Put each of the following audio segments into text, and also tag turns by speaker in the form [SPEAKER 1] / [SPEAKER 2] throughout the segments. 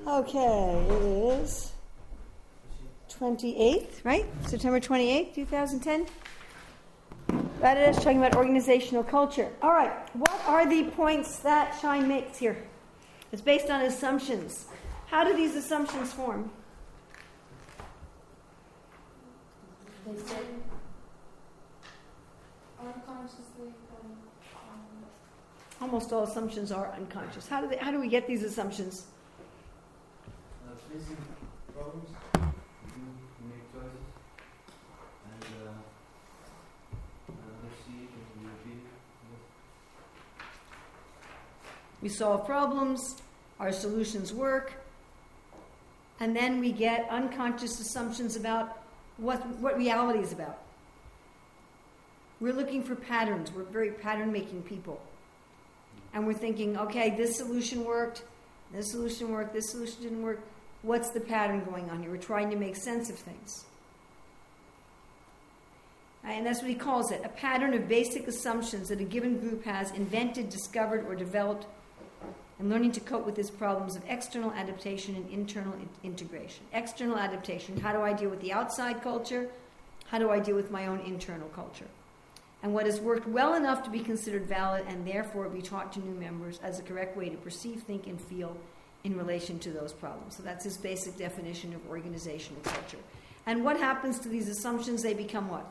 [SPEAKER 1] Okay, it is 28th, right? September 28th, 2010. That is talking about organizational culture. All right, what are the points that Schein makes here? It's based on assumptions. How do these assumptions form?
[SPEAKER 2] They say unconsciously.
[SPEAKER 1] Almost all assumptions are unconscious. How do we get these assumptions?
[SPEAKER 3] Facing problems, you make choices, and you see it and you repeat it.
[SPEAKER 1] We solve problems, our solutions work, and then we get unconscious assumptions about what reality is about. We're looking for patterns. We're very pattern-making people. And we're thinking, okay, this solution worked, this solution worked, this solution didn't work. What's the pattern going on here? We're trying to make sense of things. And that's what he calls it, a pattern of basic assumptions that a given group has invented, discovered, or developed, and learning to cope with these problems of external adaptation and internal integration. External adaptation, how do I deal with the outside culture? How do I deal with my own internal culture? And what has worked well enough to be considered valid and therefore be taught to new members as a correct way to perceive, think, and feel in relation to those problems. So that's his basic definition of organizational culture. And what happens to these assumptions? They become what?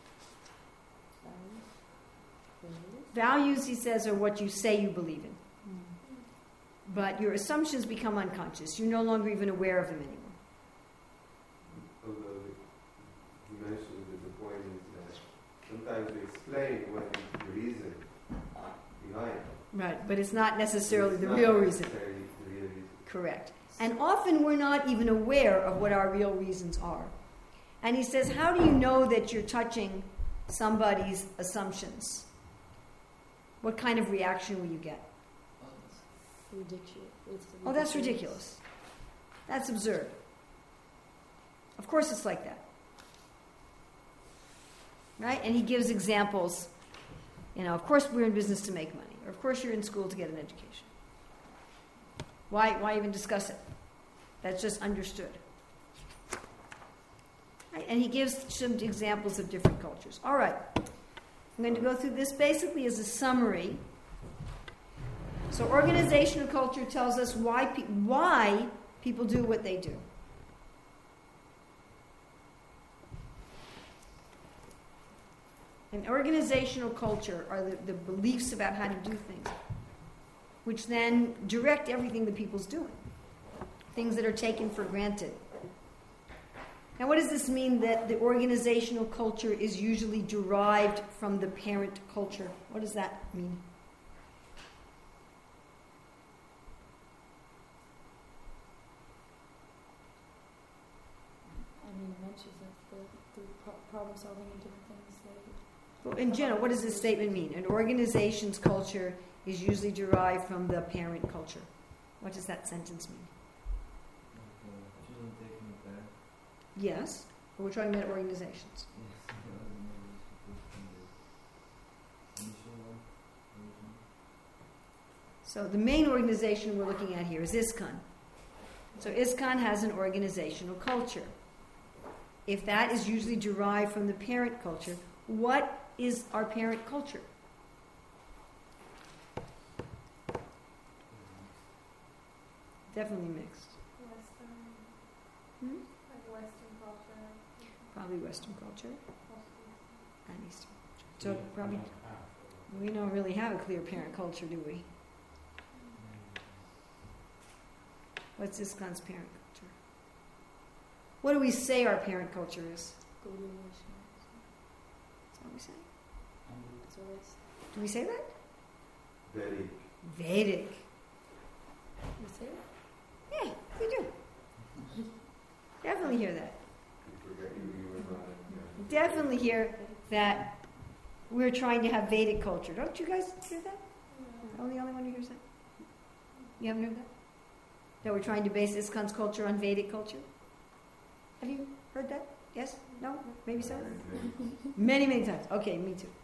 [SPEAKER 1] Values, he says, are what you say you believe in. But your assumptions become unconscious. You're no longer even aware of them anymore.
[SPEAKER 4] Although he mentioned that the point is that sometimes we explain what is the reason behind it.
[SPEAKER 1] Right, but it's not necessarily the real reason. Correct. And often we're not even aware of what our real reasons are. And he says, how do you know that you're touching somebody's assumptions? What kind of reaction will you get?
[SPEAKER 2] Ridiculous.
[SPEAKER 1] Oh, that's ridiculous. That's absurd. Of course it's like that. Right? And he gives examples. Of course we're in business to make money. Or of course you're in school to get an education. Why even discuss it? That's just understood. Right? And he gives some examples of different cultures. All right. I'm going to go through this basically as a summary. So organizational culture tells us why people do what they do. And organizational culture are the beliefs about how to do things, which then direct everything that people's doing. Things that are taken for granted. Now, what does this mean that the organizational culture is usually derived from the parent culture? What does that mean?
[SPEAKER 2] It mentions that the problem solving and different things.
[SPEAKER 1] Well, in general, what does this statement mean? An organization's culture is usually derived from the parent culture. What does that sentence mean?
[SPEAKER 3] Children taking a bath.
[SPEAKER 1] Yes, but we're talking about organizations. So the main organization we're looking at here is ISKCON. So ISKCON has an organizational culture. If that is usually derived from the parent culture, what is our parent culture? Definitely mixed.
[SPEAKER 5] Western. Like Western culture.
[SPEAKER 1] Probably Western culture and Eastern culture. So probably we don't really have a clear parent culture, do we? What's ISKCON's parent culture? What do we say our parent culture is?
[SPEAKER 2] Good relations.
[SPEAKER 1] That's what we say.
[SPEAKER 2] That's what
[SPEAKER 1] Do we say that?
[SPEAKER 4] Vedic.
[SPEAKER 1] Vedic.
[SPEAKER 2] you say it?
[SPEAKER 1] Yeah, we do. Definitely hear that.
[SPEAKER 4] You forget you were not.
[SPEAKER 1] Definitely hear that we're trying to have Vedic culture. Don't you guys hear that? I'm the only one who hears that? You haven't heard that? That we're trying to base ISKCON's culture on Vedic culture? Have you heard that? Yes? No? Maybe so? Many, many times. Okay, me too.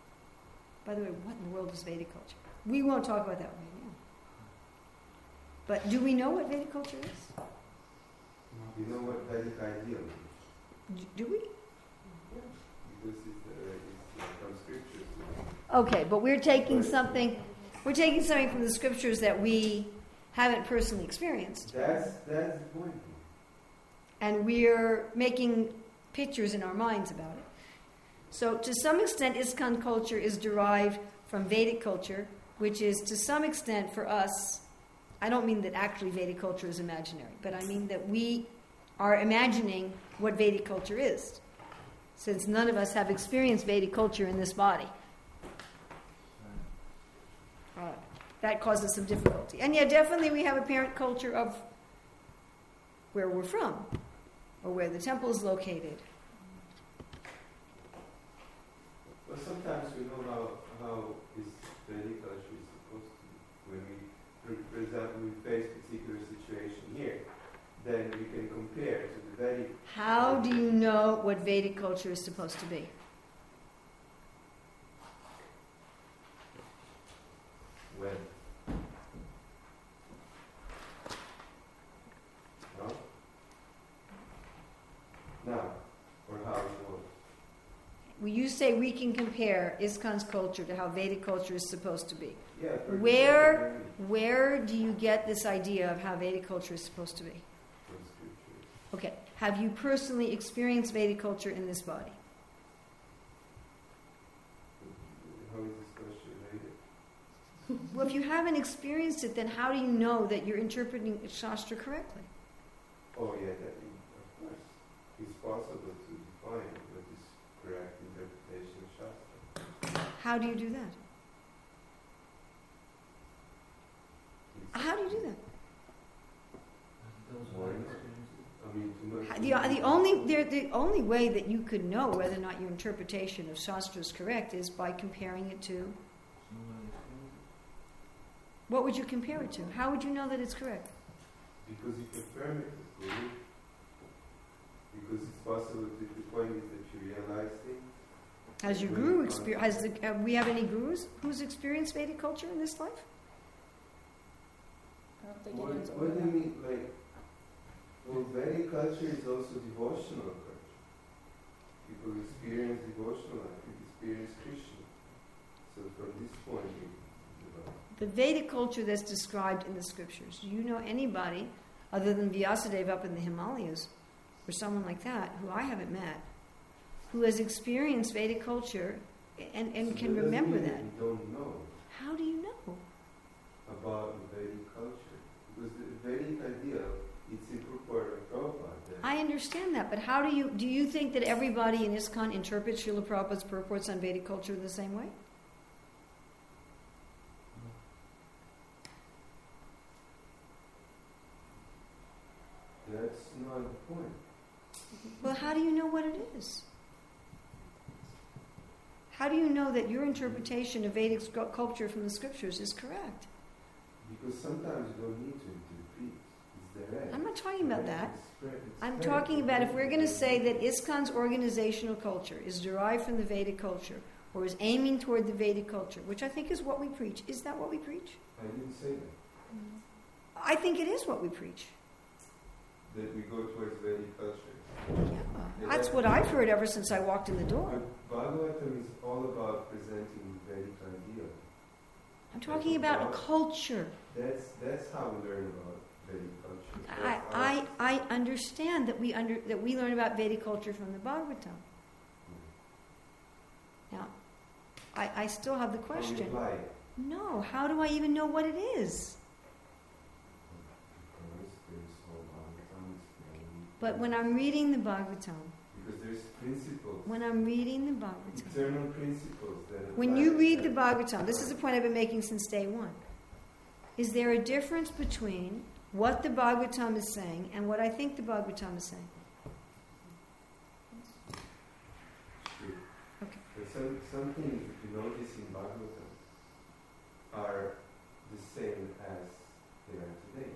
[SPEAKER 1] By the way, what in the world is Vedic culture? We won't talk about that right now. But do we know what Vedic culture is?
[SPEAKER 4] You know what Vedic ideal is?
[SPEAKER 1] Do we?
[SPEAKER 4] Because it's from scriptures.
[SPEAKER 1] Okay, but we're taking something from the scriptures that we haven't personally experienced.
[SPEAKER 4] That's the point.
[SPEAKER 1] And we're making pictures in our minds about it. So to some extent, ISKCON culture is derived from Vedic culture, which is to some extent for us, I don't mean that actually Vedic culture is imaginary, but I mean that we are imagining what Vedic culture is, since none of us have experienced Vedic culture in this body. That causes some difficulty. And yeah, definitely we have a parent culture of where we're from, or where the temple is located.
[SPEAKER 4] Well, sometimes we know how this Vedic culture is supposed to be. When we, for example, we face a particular situation here, then we can compare to the Vedic.
[SPEAKER 1] How do you know what Vedic culture is supposed to be?
[SPEAKER 4] When? No? Now, or how it was.
[SPEAKER 1] Well, you say we can compare ISKCON's culture to how Vedic culture is supposed to be.
[SPEAKER 4] Yeah.
[SPEAKER 1] Where do you get this idea of how Vedic culture is supposed to be?
[SPEAKER 4] From scriptures.
[SPEAKER 1] Okay. Have you personally experienced Vedic culture in this body?
[SPEAKER 4] How is this question related?
[SPEAKER 1] Well, if you haven't experienced it, then how do you know that you're interpreting Shastra correctly?
[SPEAKER 4] Oh yeah, of course. It's possible to define what is correct interpretation of Shastra.
[SPEAKER 1] How do you do that? How do you do that? The only way that you could know whether or not your interpretation of Shastra is correct is by comparing it to. What would you compare it to? How would you know that it's correct?
[SPEAKER 4] Because you confirm it with Guru. Because it's possible to, the point is that you realize things.
[SPEAKER 1] Has your guru experienced? We have any gurus who's experienced Vedic culture in this life?
[SPEAKER 2] I don't think
[SPEAKER 4] What
[SPEAKER 2] anyone's
[SPEAKER 4] do you mean? Well, Vedic culture is also devotional culture. People experience devotional life, people experience Krishna. So from this point,
[SPEAKER 1] The Vedic culture that's described in the scriptures. Do you know anybody other than Vyasadeva up in the Himalayas, or someone like that, who I haven't met, who has experienced Vedic culture and
[SPEAKER 4] so
[SPEAKER 1] can remember
[SPEAKER 4] mean
[SPEAKER 1] that?
[SPEAKER 4] You don't know
[SPEAKER 1] How do you know?
[SPEAKER 4] about the Vedic culture. Because the Vedic idea, it's incorporated in Prabhupada.
[SPEAKER 1] I understand that, but how do you think that everybody in ISKCON interprets Srila Prabhupada's purports on Vedic culture in the same way?
[SPEAKER 4] That's not the point.
[SPEAKER 1] Well, how do you know what it is? How do you know that your interpretation of Vedic culture from the scriptures is correct?
[SPEAKER 4] Because sometimes you don't need to interpret. It's direct.
[SPEAKER 1] I'm not talking about that.
[SPEAKER 4] It's
[SPEAKER 1] I'm
[SPEAKER 4] direct.
[SPEAKER 1] talking about if we're going to say that ISKCON's organizational culture is derived from the Vedic culture, or is aiming toward the Vedic culture, which I think is what we preach. Is that what we preach?
[SPEAKER 4] I didn't say that.
[SPEAKER 1] I think it is what we preach.
[SPEAKER 4] That we go towards Vedic culture.
[SPEAKER 1] Yeah. That's what I've heard ever since I walked in the door.
[SPEAKER 4] But Bhagavatam is all about presenting the Vedic idea.
[SPEAKER 1] I'm talking about a culture.
[SPEAKER 4] That's how we learn about Vedic culture.
[SPEAKER 1] I understand that we learn about Vedic culture from the Bhagavatam. Now, I still have the question. No, how do I even know what it is? But when I'm reading the Bhagavatam,
[SPEAKER 4] because there's principles.
[SPEAKER 1] when I'm reading the Bhagavatam,
[SPEAKER 4] Eternal principles that
[SPEAKER 1] when you read the Bhagavatam, this is a point I've been making since day one. Is there a difference between what the Bhagavatam is saying and what I think the Bhagavatam is saying?
[SPEAKER 4] True.
[SPEAKER 1] Okay.
[SPEAKER 4] But some things that you notice in Bhagavatam are the same as they are today.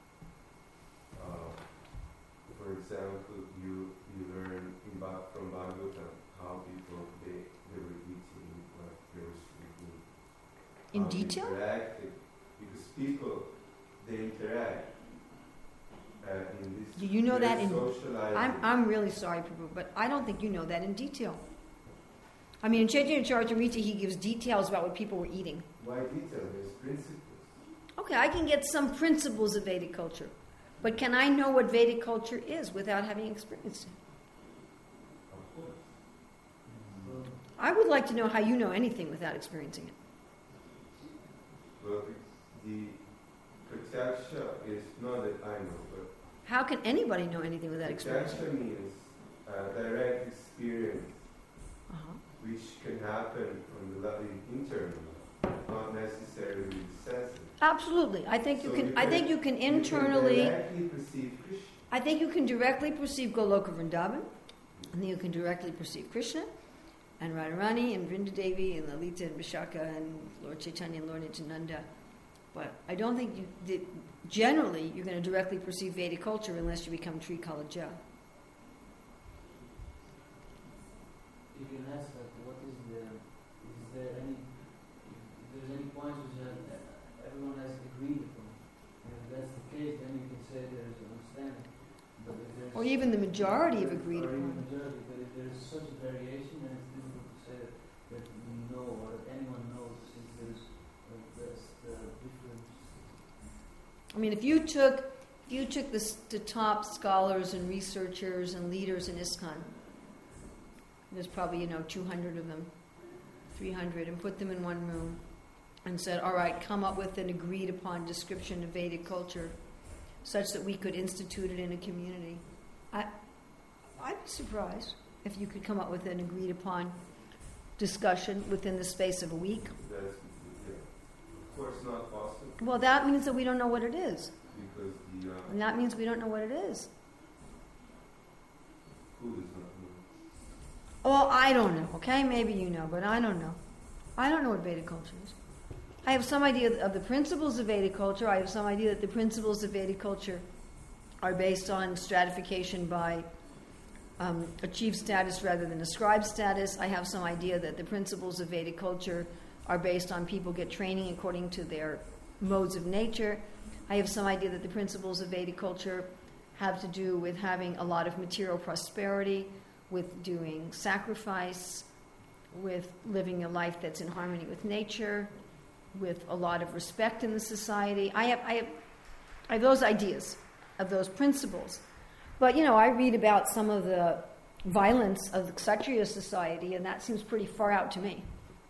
[SPEAKER 4] For example, you learn from Bhagavatam how people they were eating, what they were sleeping.
[SPEAKER 1] In
[SPEAKER 4] how they
[SPEAKER 1] detail?
[SPEAKER 4] interacted. Because people, they interact in this.
[SPEAKER 1] Do you know that in?
[SPEAKER 4] socializing.
[SPEAKER 1] I'm really sorry, Prabhu, but I don't think you know that in detail. I mean, in Chaitanya Charitamrita, he gives details about what people were eating.
[SPEAKER 4] Why detail? There's principles.
[SPEAKER 1] Okay, I can get some principles of Vedic culture, but can I know what Vedic culture is without having experienced it?
[SPEAKER 4] Of course.
[SPEAKER 1] I would like to know how you know anything without experiencing it.
[SPEAKER 4] Well, the Pratyaksha is not that I know, but
[SPEAKER 1] How can anybody know anything without experiencing
[SPEAKER 4] Pratyaksha
[SPEAKER 1] it?
[SPEAKER 4] means direct experience,
[SPEAKER 1] Uh-huh.
[SPEAKER 4] which can happen from the internally, not necessarily with the senses.
[SPEAKER 1] Absolutely. I think you
[SPEAKER 4] So
[SPEAKER 1] can. I think you can internally.
[SPEAKER 4] You can directly perceive Krishna.
[SPEAKER 1] I think you can directly perceive Goloka Vrindavan, and then you can directly perceive Krishna, and Radharani, and Vrindadevi, and Lalita, and Vishaka, and Lord Chaitanya, and Lord Nityananda. But I don't think generally you're going to directly perceive Vedic culture unless you become Trikalaja.
[SPEAKER 3] You can ask like, what is there any, if there's any points which everyone has agreed upon, and if that's the case, then you can say there's understanding. But if there's
[SPEAKER 1] Or even the majority have agreed
[SPEAKER 3] or even
[SPEAKER 1] upon.
[SPEAKER 3] majority, but if there's such a variation, then it's difficult to say that we know or that anyone knows, since there's the difference.
[SPEAKER 1] I mean, if you took the top scholars and researchers and leaders in ISKCON, there's probably 200 of them, 300, and put them in one room and said, all right, come up with an agreed upon description of Vedic culture such that we could institute it in a community. I'd be surprised if you could come up with an agreed upon discussion within the space of a week.
[SPEAKER 4] That's, of course, not possible
[SPEAKER 1] Well, that means that we don't know what it is.
[SPEAKER 4] because the
[SPEAKER 1] And that means we don't know what it is.
[SPEAKER 4] who does not know.
[SPEAKER 1] Well, I don't know, okay? Maybe you know, but I don't know. I don't know what Vedic culture is. I have some idea of the principles of Vedic culture. I have some idea that the principles of Vedic culture are based on stratification by achieved status rather than ascribed status. I have some idea that the principles of Vedic culture are based on people get training according to their modes of nature. I have some idea that the principles of Vedic culture have to do with having a lot of material prosperity, with doing sacrifice, with living a life that's in harmony with nature, with a lot of respect in the society. I have those ideas, of those principles. But, I read about some of the violence of the Kshatriya society, and that seems pretty far out to me.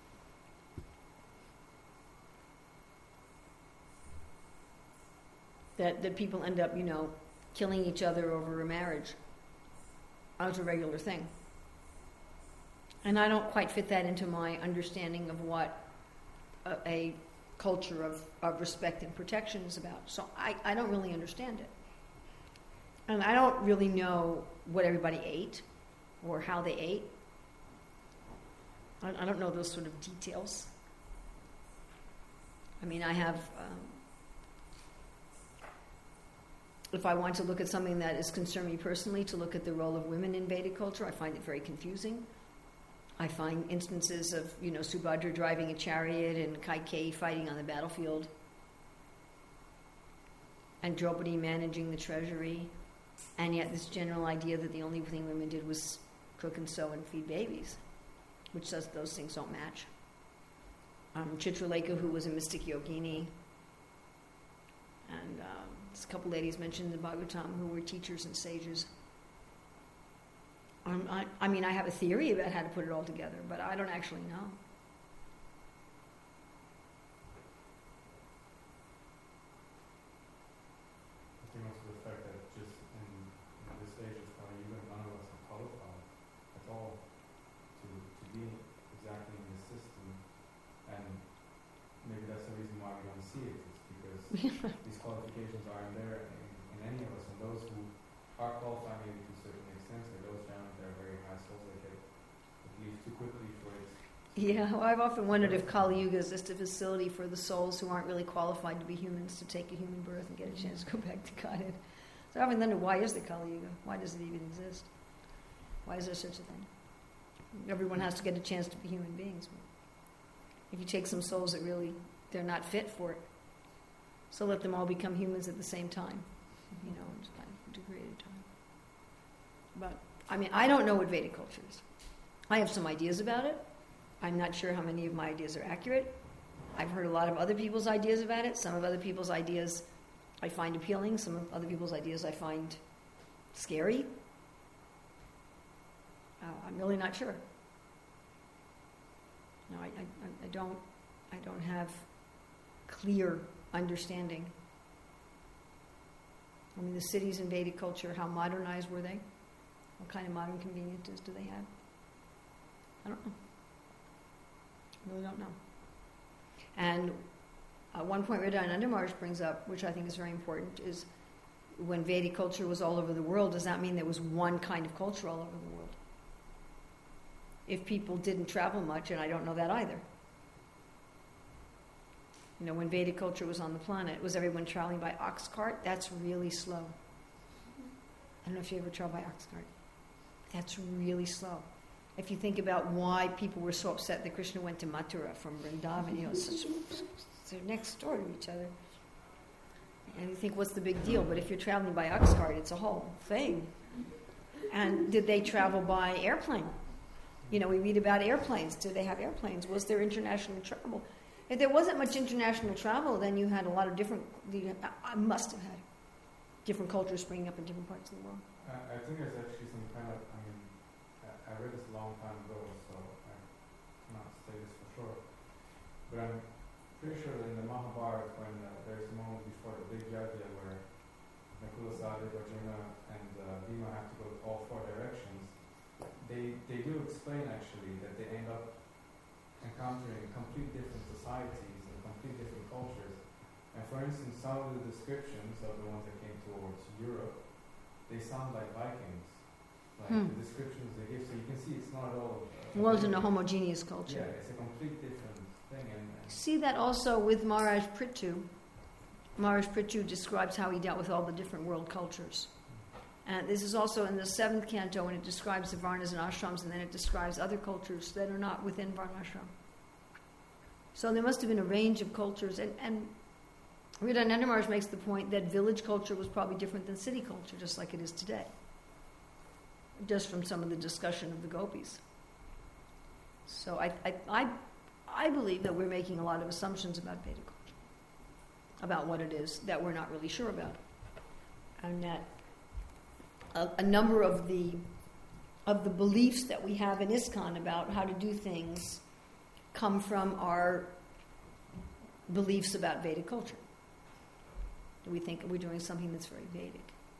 [SPEAKER 1] That people end up, killing each other over a marriage as a regular thing. And I don't quite fit that into my understanding of what a culture of respect and protection is about. So I don't really understand it. And I don't really know what everybody ate or how they ate. I don't know those sort of details. I mean, I have... if I want to look at something that has concerned me personally, to look at the role of women in Vedic culture, I find it very confusing. I find instances of, Subhadra driving a chariot and Kaikeyi fighting on the battlefield, and Draupadi managing the treasury, and yet this general idea that the only thing women did was cook and sew and feed babies, which says those things don't match. Chitralekha, who was a mystic yogini, and there's a couple ladies mentioned in the Bhagavatam who were teachers and sages. I mean, I have a theory about how to put it all together, but I don't actually know.
[SPEAKER 6] I think also the fact that just in this stage of Kali Yuga, none of us are qualified at all to be exactly in the system, and maybe that's the reason why we don't see it, is because these qualifications aren't there in any of us, and those who are qualified maybe to a certain extent, like those down there are very high souls, they get leave too quickly for it.
[SPEAKER 1] Yeah, well, I've often wondered if Kali Yuga is just a facility for the souls who aren't really qualified to be humans to take a human birth and get a chance to go back to Godhead. So I often wonder, why is the Kali Yuga? Why does it even exist? Why is there such a thing? Everyone has to get a chance to be human beings. If you take some souls that really, they're not fit for it, So let them all become humans at the same time, you know, in a degree at a time. But, I mean, I don't know what Vedic culture is. I have some ideas about it. I'm not sure how many of my ideas are accurate. I've heard a lot of other people's ideas about it. Some of other people's ideas I find appealing. Some of other people's ideas I find scary. I'm really not sure. No, I don't have clear understanding. I mean, the cities in Vedic culture, how modernized were they? What kind of modern conveniences do they have? I don't know. I really don't know. And one point Hridayananda Maharaj brings up, which I think is very important, is when Vedic culture was all over the world, does that mean there was one kind of culture all over the world? If people didn't travel much, and I don't know that either. You know, when Vedic culture was on the planet, was everyone traveling by ox cart? That's really slow. I don't know if you ever travel by ox cart. That's really slow. If you think about why people were so upset that Krishna went to Mathura from Vrindavan, you know, they're next door to each other. And you think, what's the big deal? But if you're traveling by ox cart, it's a whole thing. And did they travel by airplane? You know, we read about airplanes. Did they have airplanes? Was there international travel? If there wasn't much international travel, then you had a lot of different, I must have had different cultures springing up in different parts of the world.
[SPEAKER 6] I think there's actually some kind of, I read this a long time ago, so I cannot say this for sure. But I'm pretty sure that in the Mahabharata, when there's a moment before the big yajna where Nakula, Sahadeva, Arjuna, and Bhima have to go all four directions, they do explain actually that they end up encountering complete different societies and complete different cultures. And for instance, some of the descriptions of the ones that came towards Europe, they sound like Vikings. Like the descriptions they give, so you can see it's not at all...
[SPEAKER 1] It wasn't a homogeneous culture.
[SPEAKER 6] Yeah, it's a complete different thing. And
[SPEAKER 1] see that also with Maharaj Prithu. Maharaj Prithu describes how he dealt with all the different world cultures. And this is also in the 7th canto when it describes the Varnas and Ashrams, and then it describes other cultures that are not within Varnashram. So there must have been a range of cultures. And Hridayananda Maharaj makes the point that village culture was probably different than city culture, just like it is today. Just from some of the discussion of the gopis. So I believe that we're making a lot of assumptions about Vedic culture, about what it is that we're not really sure about. And that a number of the beliefs that we have in ISKCON about how to do things come from our beliefs about Vedic culture. We think we're doing something that's very Vedic.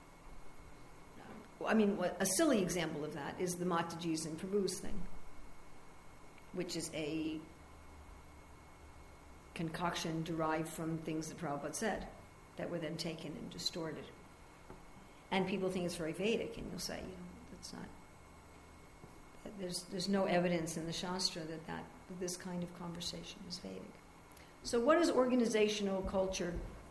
[SPEAKER 1] I mean, a silly example of that is the Mataji's and Prabhu's thing, which is a concoction derived from things that Prabhupada said that were then taken and distorted. And people think it's very Vedic, and you'll say, you know, that's not. There's no evidence in the Shastra that this kind of conversation is Vedic. So, what is organizational culture?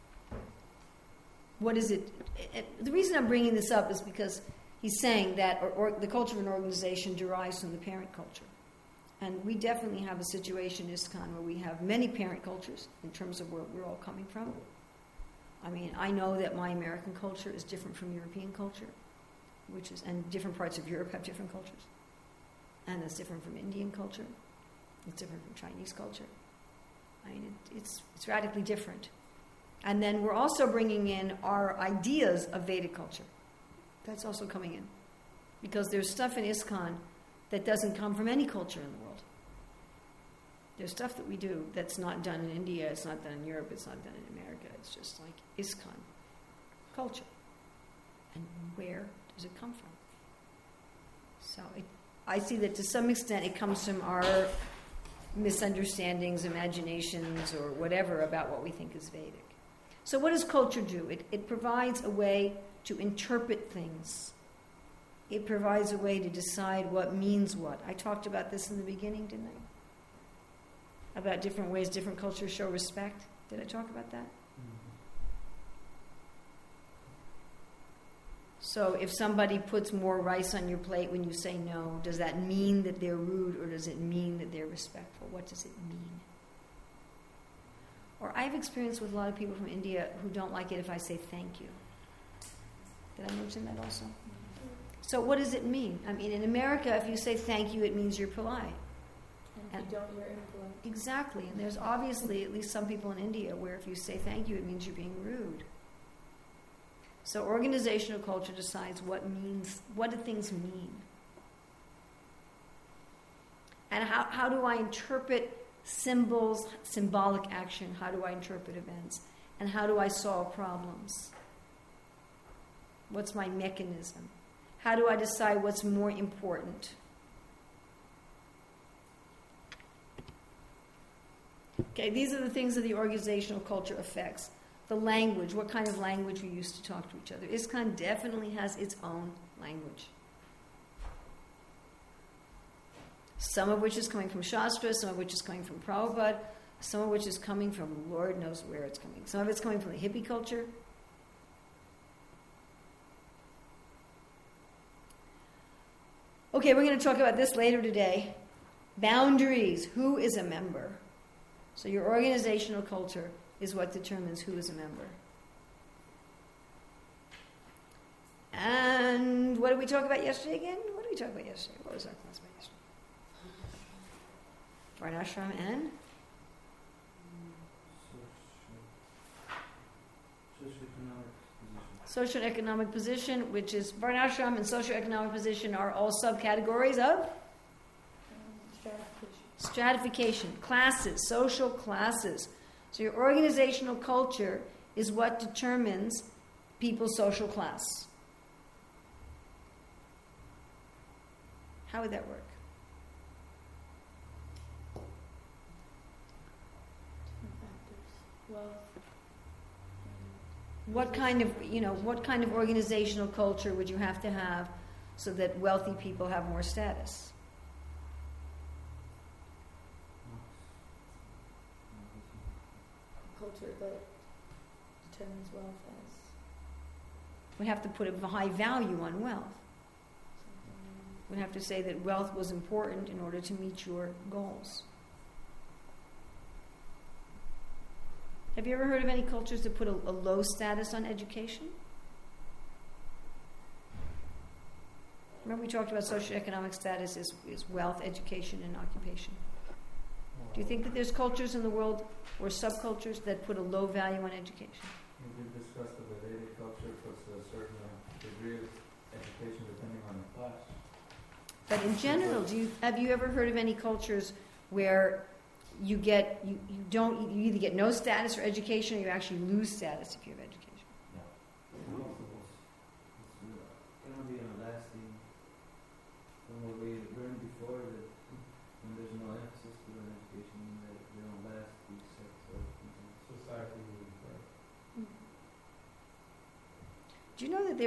[SPEAKER 1] What is it? The reason I'm bringing this up is because he's saying that the culture of an organization derives from the parent culture. And we definitely have a situation in ISKCON where we have many parent cultures in terms of where we're all coming from. I mean, I know that my American culture is different from European culture, and different parts of Europe have different cultures. And it's different from Indian culture. It's different from Chinese culture. I mean, it's radically different. And then we're also bringing in our ideas of Vedic culture. That's also coming in. Because there's stuff in ISKCON that doesn't come from any culture in the world. There's stuff that we do that's not done in India, it's not done in Europe, it's not done in America. It's just like ISKCON culture. And where does it come from? So I see that to some extent it comes from our misunderstandings, imaginations, or whatever about what we think is Vedic. So what does culture do? It provides a way to interpret things. It provides a way to decide what means what. I talked about this in the beginning, didn't I? About different ways different cultures show respect. Did I talk about that? So if somebody puts more rice on your plate when you say no, does that mean that they're rude or does it mean that they're respectful? What does it mean? Or I've experienced with a lot of people from India who don't like it if I say thank you. Did I mention that also? So what does it mean? I mean, in America, if you say thank you, it means you're polite.
[SPEAKER 2] And if you don't, you're impolite.
[SPEAKER 1] Exactly. And there's obviously at least some people in India where if you say thank you, it means you're being rude. So organizational culture decides what do things mean? And how do I interpret symbols, symbolic action? How do I interpret events? And how do I solve problems? What's my mechanism? How do I decide what's more important? Okay, these are the things that the organizational culture affects. The language, what kind of language we use to talk to each other. ISKCON definitely has its own language. Some of which is coming from Shastra, some of which is coming from Prabhupada, some of which is coming from Lord knows where it's coming. Some of it's coming from the hippie culture. Okay, we're going to talk about this later today. Boundaries. Who is a member? So your organizational culture is what determines who is a member. And what did we talk about yesterday again? What did we talk about yesterday? What was our class about yesterday? Varnashram and? Socioeconomic position, which is Varnashram and socioeconomic position are all subcategories of? Stratification. Classes, social classes. So your organizational culture is what determines people's social class. How would that work?
[SPEAKER 2] Well,
[SPEAKER 1] What kind of organizational culture would you have to have so that wealthy people have more status?
[SPEAKER 2] culture that determines wealth as
[SPEAKER 1] We have to put a high value on wealth.
[SPEAKER 2] something.
[SPEAKER 1] We have to say that wealth was important in order to meet your goals. Have you ever heard of any cultures that put a low status on education? Remember we talked about socioeconomic status is wealth, education, and occupation. Do you think that there's cultures in the world or subcultures that put a low value on education?
[SPEAKER 6] We did discuss the Vedic culture puts a certain degree of education depending on the class.
[SPEAKER 1] But in general, have you ever heard of any cultures where you either get no status or education, or you actually lose status if you have education?
[SPEAKER 3] It's going to be a lasting, from what we learned before, that when there's no emphasis put on education, that they don't last these sets of things.
[SPEAKER 6] Society will break.
[SPEAKER 1] Do you know that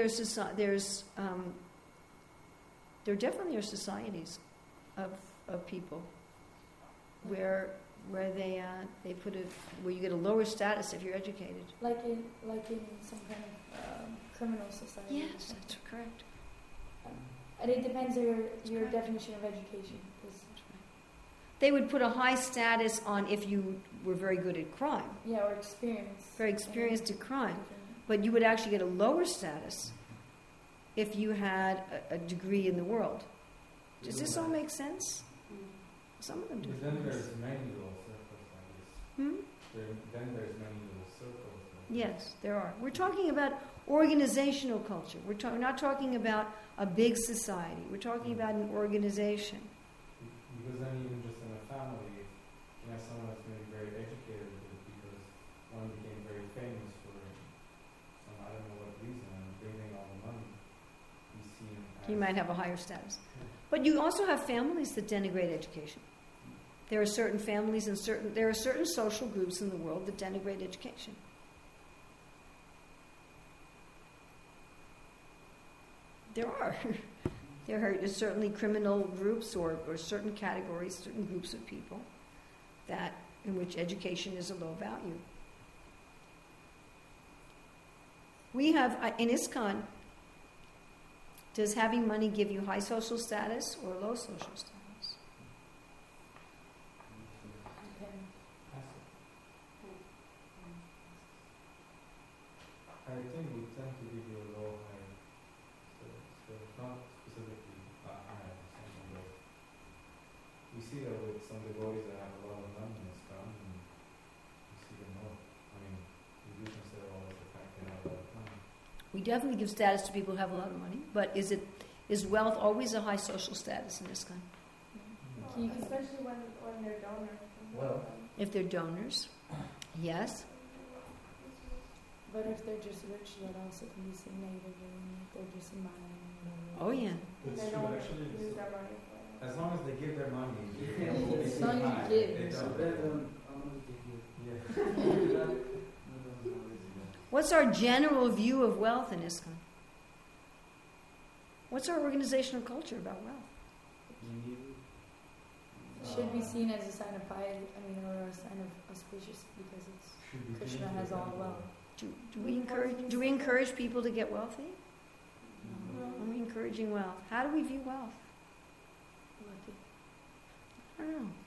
[SPEAKER 1] there definitely are societies of people where they put where you get a lower status if you're educated.
[SPEAKER 2] Like in some kind of criminal society.
[SPEAKER 1] Yes, that's correct.
[SPEAKER 2] And it depends on your definition of education.
[SPEAKER 1] They would put a high status on if you were very good at crime.
[SPEAKER 2] Yeah, or experience.
[SPEAKER 1] Very experienced at crime. But you would actually get a lower status if you had a degree in the world. Does this all make sense? Some of them do.
[SPEAKER 6] But then there's many little circles, I guess. Then there's many little circles.
[SPEAKER 1] Yes, there are. We're talking about organizational culture. We're not talking about a big society. We're talking about an organization.
[SPEAKER 6] Because then even just in a family, you have someone that's maybe very educated because one became very famous for some, I don't know what reason, and bringing all the money.
[SPEAKER 1] You might have a higher status. But you also have families that denigrate education. There are certain families and there are certain social groups in the world that denigrate education. There are. There are certainly criminal groups or certain categories, certain groups of people in which education is a low value. We have, in ISKCON, does having money give you high social status or low social status?
[SPEAKER 6] I think we tend to give you a low high status, not specifically high something, but we see that with some devotees that have a lot of money in Islam, and we see them more. I mean, we do consider all this the fact they have a lot of money.
[SPEAKER 1] We definitely give status to people who have a lot of money, but is wealth always a high social status in ISKCON?
[SPEAKER 5] Especially when they're donors.
[SPEAKER 3] Well,
[SPEAKER 1] If they're donors, yes.
[SPEAKER 2] But if they're just rich, that also can be seen negatively. If they're just money.
[SPEAKER 1] Oh yeah.
[SPEAKER 6] It's
[SPEAKER 5] They
[SPEAKER 6] true,
[SPEAKER 5] don't
[SPEAKER 6] actually.
[SPEAKER 5] use their money for
[SPEAKER 6] As long as they give their money,
[SPEAKER 2] As long as you give.
[SPEAKER 6] they don't. Yeah.
[SPEAKER 1] What's our general view of wealth in ISKCON? What's our organizational culture about wealth?
[SPEAKER 2] Should be seen as a sign of piety, or a sign of auspicious, because it's Krishna has all wealth.
[SPEAKER 1] Do we encourage people to get wealthy? Are we encouraging wealth? How do we view wealth?
[SPEAKER 2] Lucky.
[SPEAKER 1] I don't know.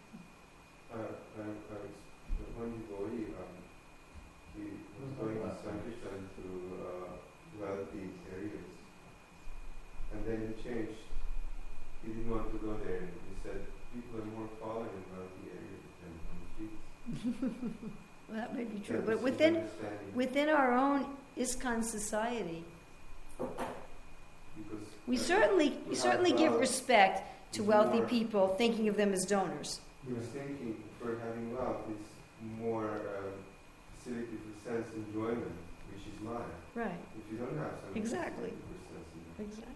[SPEAKER 4] One devotee, he was going to Sankirtan to wealthy areas, and then he changed. He didn't want to go there. He said people are more following in wealthy areas than on the streets.
[SPEAKER 1] Well, that may be true,
[SPEAKER 4] That
[SPEAKER 1] but
[SPEAKER 4] was his understanding.
[SPEAKER 1] within our own ISKCON society,
[SPEAKER 4] Because
[SPEAKER 1] we certainly give respect to
[SPEAKER 4] is
[SPEAKER 1] wealthy
[SPEAKER 4] more-
[SPEAKER 1] people, thinking of them as donors.
[SPEAKER 4] he was thinking for having wealth is more facility for sense enjoyment, which is mine.
[SPEAKER 1] Right.
[SPEAKER 4] If you don't have something
[SPEAKER 1] Exactly.
[SPEAKER 4] for sense enjoyment.
[SPEAKER 1] Exactly.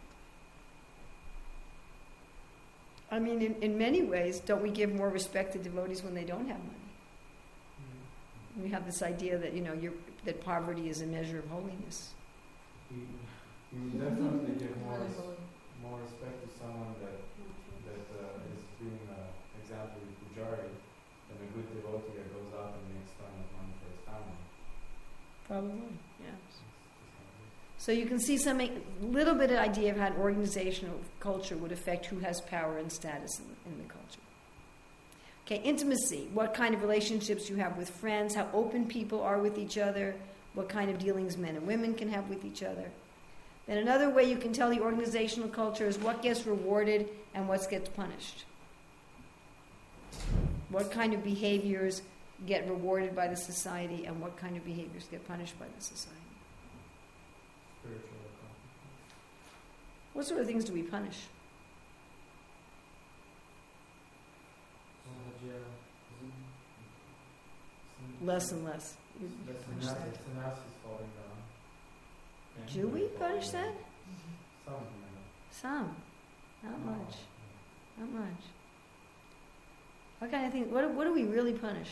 [SPEAKER 1] I mean, in many ways, don't we give more respect to devotees when they don't have money? We have this idea that that poverty is a measure of holiness.
[SPEAKER 6] We definitely give more
[SPEAKER 2] Really holy.
[SPEAKER 6] more respect to someone that is being an exemplary pujari than a good devotee that goes out and makes tons of money for his family.
[SPEAKER 1] Probably, yeah.
[SPEAKER 6] It's just how it is.
[SPEAKER 1] So you can see some little bit of idea of how an organizational culture would affect who has power and status in the culture. Okay, intimacy. What kind of relationships you have with friends, how open people are with each other, what kind of dealings men and women can have with each other. Then another way you can tell the organizational culture is what gets rewarded and what gets punished. What kind of behaviors get rewarded by the society and what kind of behaviors get punished by the society.
[SPEAKER 6] Spiritual accomplishment.
[SPEAKER 1] What sort of things do we punish? Less and less. You punish that.
[SPEAKER 6] Sannyas is falling down.
[SPEAKER 1] Do we punish that?
[SPEAKER 6] Some, yeah.
[SPEAKER 1] Some. Not much. Not much. What kind of things? What do we really punish?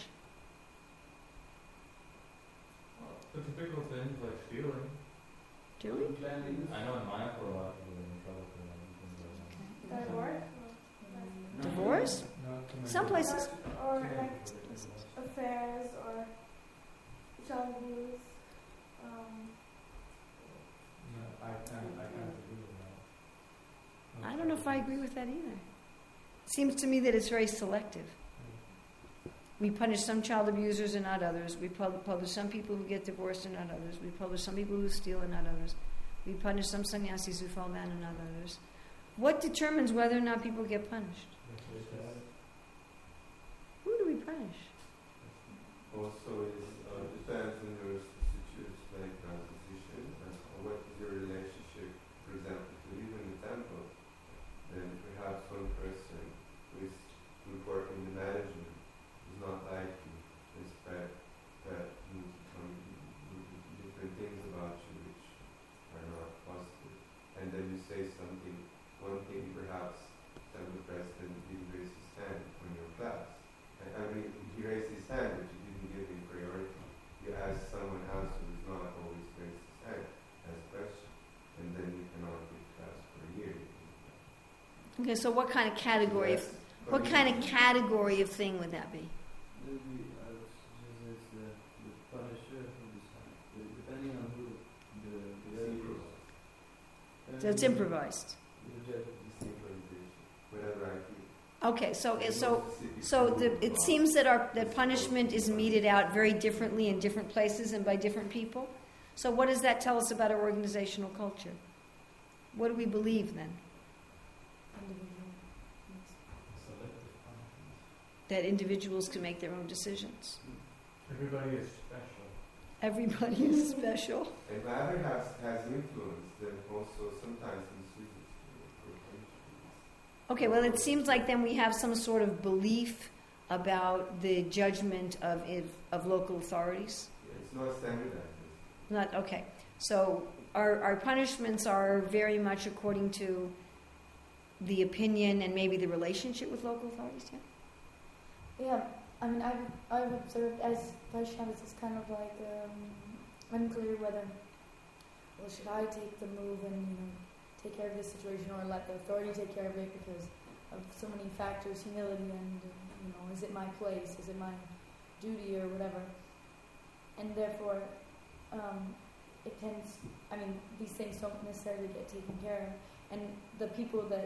[SPEAKER 7] The typical things like stealing.
[SPEAKER 1] Do we?
[SPEAKER 7] I know in Mayapur a lot of people get in trouble for that.
[SPEAKER 5] Divorce?
[SPEAKER 1] Divorce?
[SPEAKER 6] Not too many.
[SPEAKER 1] Some places.
[SPEAKER 5] Or
[SPEAKER 6] Yeah.
[SPEAKER 5] like affairs or child abuse.
[SPEAKER 6] No, I can't agree with that.
[SPEAKER 1] I don't know if I agree with that either. Seems to me that it's very selective. We punish some child abusers and not others. We publish some people who get divorced and not others. We publish some people who steal and not others. We punish some sannyasis who fall down and not others. What determines whether or not people get punished? Who do we punish?
[SPEAKER 4] Also, it depends on your position and what is your relationship. For example, to live in the temple, then perhaps one person who is reporting the management is not like you, respect that you become different things about you which are not positive. And then you say something, one thing perhaps that the president didn't raise his hand on your class. I mean, he raised his hand, but you didn't give him priority. You ask someone else who does not always raise his hand as a question, and then you cannot give class for a year.
[SPEAKER 1] Okay, so what kind of category? What kind of category of thing would that be?
[SPEAKER 3] Maybe I would suggest it's the punisher who decides, depending on who the editor is.
[SPEAKER 1] So it's improvised.
[SPEAKER 4] Whatever I feel.
[SPEAKER 1] Okay, so it seems that that punishment is meted out very differently in different places and by different people. So what does that tell us about our organizational culture? What do we believe then?
[SPEAKER 2] Individual.
[SPEAKER 6] Selective punishment.
[SPEAKER 1] That individuals can make their own decisions.
[SPEAKER 6] Everybody is special.
[SPEAKER 1] Everybody is special.
[SPEAKER 4] And matter has influence, then also sometimes misuses it for punishment.
[SPEAKER 1] Okay, well, it seems like then we have some sort of belief about the judgment of local authorities.
[SPEAKER 4] Yeah, it's not standardized.
[SPEAKER 1] Not okay. So our punishments are very much according to the opinion and maybe the relationship with local authorities. Yeah.
[SPEAKER 2] Yeah, I mean, I've observed as Vaishnavas, it's kind of like unclear whether, well, should I take the move and take care of this situation, or let the authority take care of it because of so many factors, humility, and is it my place, is it my duty, or whatever, and therefore, it tends. I mean, these things don't necessarily get taken care of, and the people that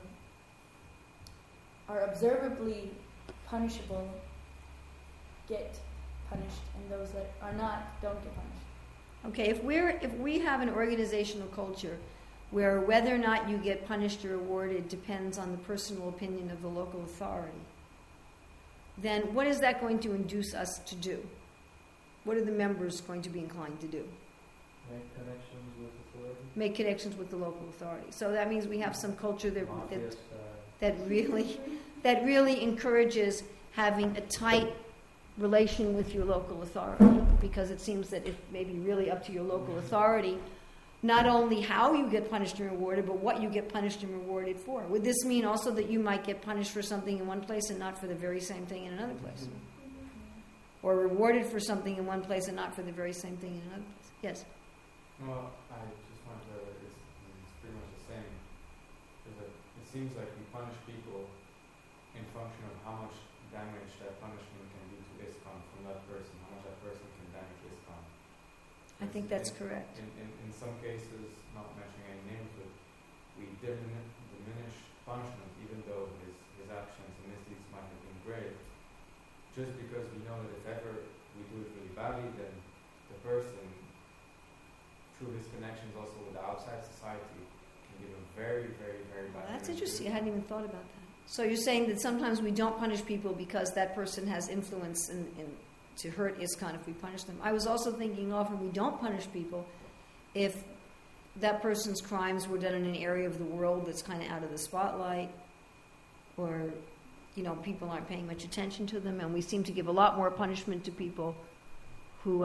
[SPEAKER 2] are observably punishable get punished, and those that are not don't get punished.
[SPEAKER 1] Okay, if we have an organizational culture where whether or not you get punished or awarded depends on the personal opinion of the local authority, then what is that going to induce us to do? What are the members going to be inclined to do?
[SPEAKER 3] Make connections with authority.
[SPEAKER 1] Make connections with the local authority. So that means we have some culture
[SPEAKER 3] Mafia style.
[SPEAKER 1] that really encourages having a tight relation with your local authority, because it seems that it may be really up to your local authority not only how you get punished and rewarded, but what you get punished and rewarded for. Would this mean also that you might get punished for something in one place and not for the very same thing in another place? Or rewarded for something in one place and not for the very same thing in another place? Yes?
[SPEAKER 6] Well, I just wanted to, it's pretty much the same. Because it seems like we punish people in function of how much damage that punishment can do to ISKCON from that person, how much that person can damage ISKCON.
[SPEAKER 1] I think that's correct.
[SPEAKER 6] In some cases, not mentioning any names, but we diminish punishment even though his actions and misdeeds might have been grave, just because we know that if ever we do it really badly, then the person, through his connections also with the outside society, can give a very, very, very bad.
[SPEAKER 1] That's interesting. I hadn't even thought about that. So you're saying that sometimes we don't punish people because that person has influence in to hurt ISKCON if we punish them. I was also thinking often we don't punish people if that person's crimes were done in an area of the world that's kind of out of the spotlight, or people aren't paying much attention to them, and we seem to give a lot more punishment to people who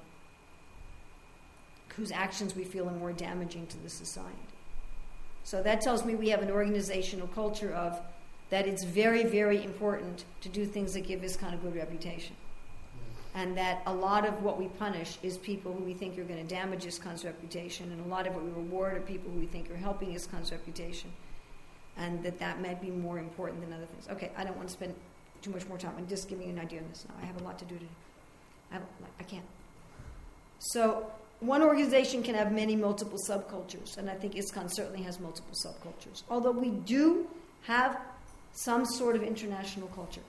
[SPEAKER 1] whose actions we feel are more damaging to the society. So that tells me we have an organizational culture of that it's very, very important to do things that give ISKCON a good reputation. And that a lot of what we punish is people who we think are going to damage ISKCON's reputation, and a lot of what we reward are people who we think are helping ISKCON's reputation, and that might be more important than other things. Okay, I don't want to spend too much more time. I'm just giving you an idea on this now. I have a lot to do today. I can't. So one organization can have multiple subcultures, and I think ISKCON certainly has multiple subcultures, although we do have some sort of international culture.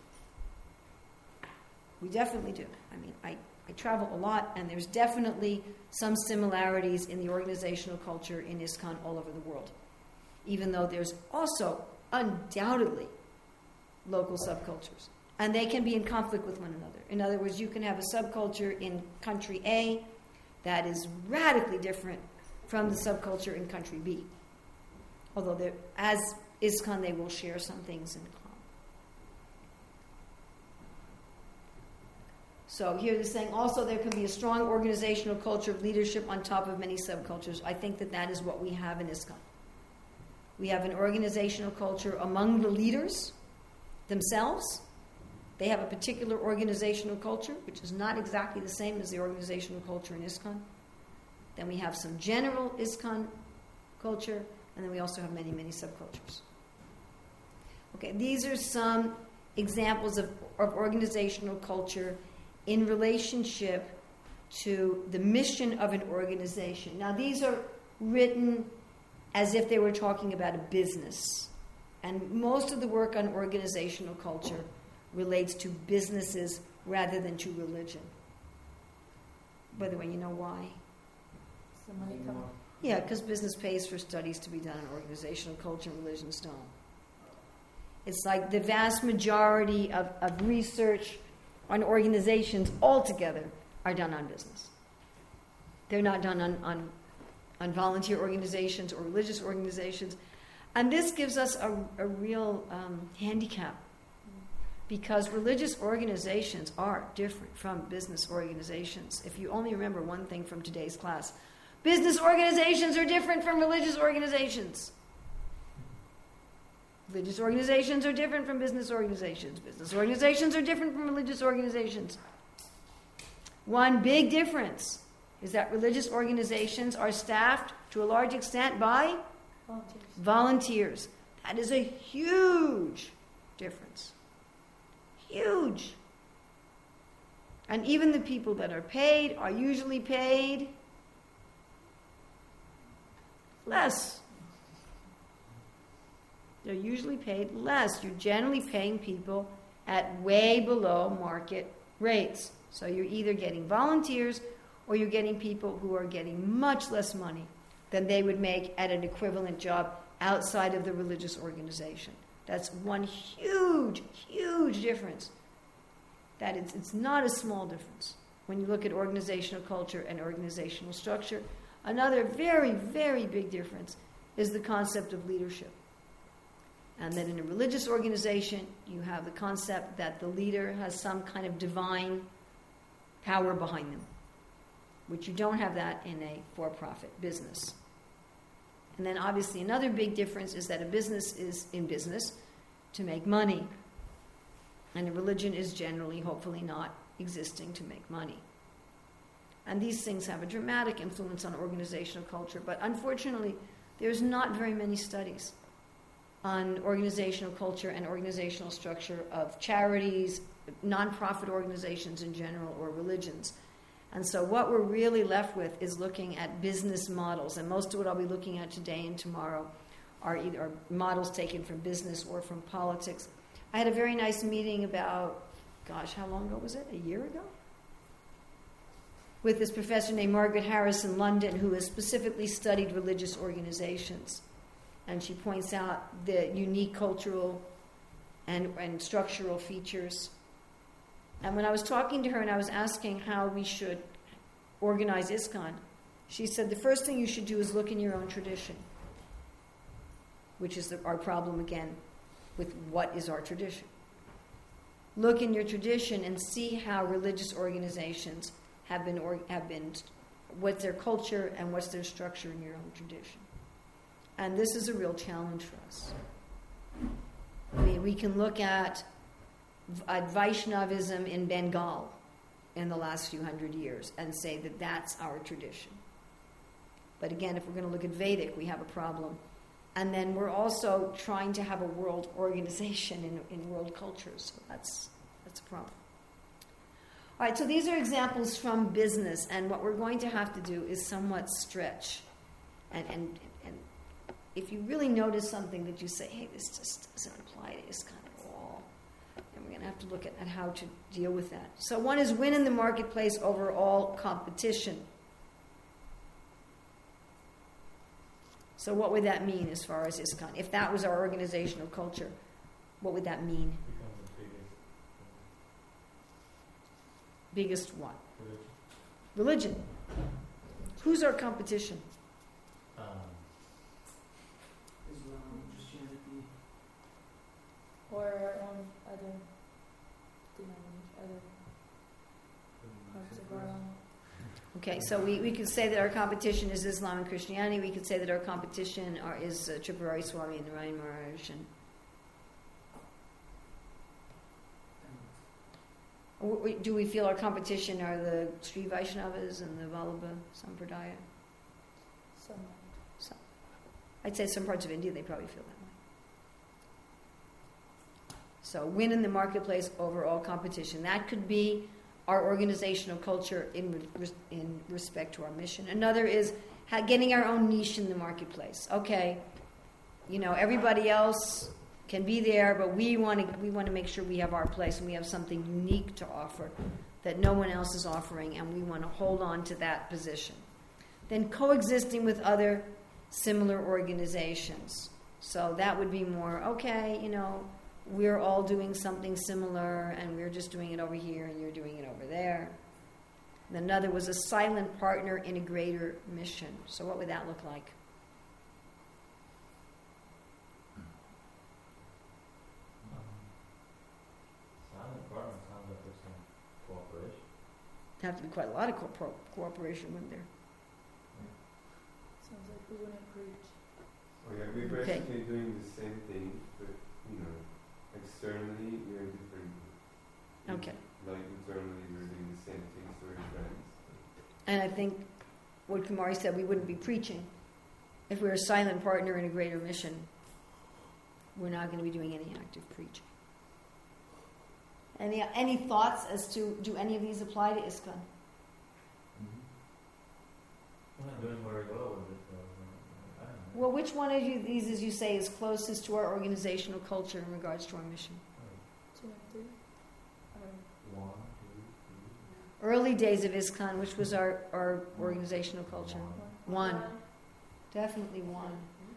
[SPEAKER 1] We definitely do. I mean, I travel a lot, and there's definitely some similarities in the organizational culture in ISKCON all over the world, even though there's also undoubtedly local subcultures, and they can be in conflict with one another. In other words, you can have a subculture in country A that is radically different from the subculture in country B, although as ISKCON they will share some things in common. So here they're saying also there can be a strong organizational culture of leadership on top of many subcultures. I think that is what we have in ISKCON. We have an organizational culture among the leaders themselves. They have a particular organizational culture, which is not exactly the same as the organizational culture in ISKCON. Then we have some general ISKCON culture, and then we also have many, many subcultures. Okay, these are some examples of organizational culture in relationship to the mission of an organization. Now, these are written as if they were talking about a business. And most of the work on organizational culture relates to businesses rather than to religion. By the way, you know why?
[SPEAKER 2] the money comes.
[SPEAKER 1] Yeah, because business pays for studies to be done on organizational culture and religions don't. It's like the vast majority of research on organizations altogether are done on business. They're not done on volunteer organizations or religious organizations. And this gives us a real handicap, because religious organizations are different from business organizations. If you only remember one thing from today's class, business organizations are different from religious organizations. Religious organizations are different from business organizations. Business organizations are different from religious organizations. One big difference is that religious organizations are staffed to a large extent by volunteers. That is a huge difference. Huge. And even the people that are paid are usually paid less. They're usually paid less. You're generally paying people at way below market rates. So you're either getting volunteers or you're getting people who are getting much less money than they would make at an equivalent job outside of the religious organization. That's one huge, huge difference. That it's not a small difference when you look at organizational culture and organizational structure. Another very, very big difference is the concept of leadership. And that in a religious organization, you have the concept that the leader has some kind of divine power behind them, which you don't have that in a for-profit business. And then obviously another big difference is that a business is in business to make money. And a religion is generally, hopefully not, existing to make money. And these things have a dramatic influence on organizational culture, but unfortunately, there's not very many studies on organizational culture and organizational structure of charities, nonprofit organizations in general, or religions. And so what we're really left with is looking at business models, and most of what I'll be looking at today and tomorrow are either models taken from business or from politics. I had a very nice meeting about, how long ago was it? A year ago? With this professor named Margaret Harris in London, who has specifically studied religious organizations. And she points out the unique cultural and structural features. And when I was talking to her and I was asking how we should organize ISKCON, she said the first thing you should do is look in your own tradition, which is our problem again with what is our tradition. Look in your tradition and see how religious organizations have been what's their culture and what's their structure in your own tradition. And this is a real challenge for us. I mean, we can look at Vaishnavism in Bengal in the last few hundred years and say that that's our tradition. But again, if we're going to look at Vedic, we have a problem. And then we're also trying to have a world organization in world cultures. So that's a problem. All right, so these are examples from business, and what we're going to have to do is somewhat stretch. And if you really notice something that you say, hey, this just doesn't apply to ISKCON at all, then we're going to have to look at how to deal with that. So one is win in the marketplace over all competition. So what would that mean as far as ISKCON? If that was our organizational culture, what would that mean? Biggest what? Religion. Who's our competition?
[SPEAKER 3] Islam, Christianity.
[SPEAKER 2] Or other denominations, other parts of our own.
[SPEAKER 1] Okay, so we could say that our competition is Islam and Christianity. We could say that our competition is Tripurari Swami and Narayan Maharaj. Do we feel our competition are the Sri Vaishnavas and the Vallabha Sampradaya? Some. I'd say some parts of India, they probably feel that way. So win in the marketplace over all competition. That could be our organizational culture in respect to our mission. Another is getting our own niche in the marketplace. Okay, everybody else can be there, but we want to make sure we have our place and we have something unique to offer that no one else is offering, and we want to hold on to that position. then coexisting with other similar organizations. So that would be more, okay, we're all doing something similar and we're just doing it over here and you're doing it over there. And another was a silent partner in a greater mission. So what would that look like?
[SPEAKER 7] Silent partner sounds like there's some cooperation.
[SPEAKER 1] There'd have to be quite a lot of cooperation, wouldn't there?
[SPEAKER 2] Sounds like we wouldn't preach.
[SPEAKER 4] Oh yeah, we're
[SPEAKER 1] Okay.
[SPEAKER 4] basically doing the same thing, but externally we are different.
[SPEAKER 1] Okay.
[SPEAKER 4] Like internally we're doing the same things, so we're friends.
[SPEAKER 1] And I think what Kumari said, we wouldn't be preaching. If we're a silent partner in a greater mission, we're not going to be doing any active preaching. Any thoughts as to, do any of these apply to ISKCON?
[SPEAKER 7] We're not doing very well with it, though. I don't know.
[SPEAKER 1] Well, which one of these, as you say, is closest to our organizational culture in regards to our mission?
[SPEAKER 2] 2 and 3.
[SPEAKER 7] One, two,
[SPEAKER 1] Early days of ISKCON, which was our organizational culture? One. Definitely one.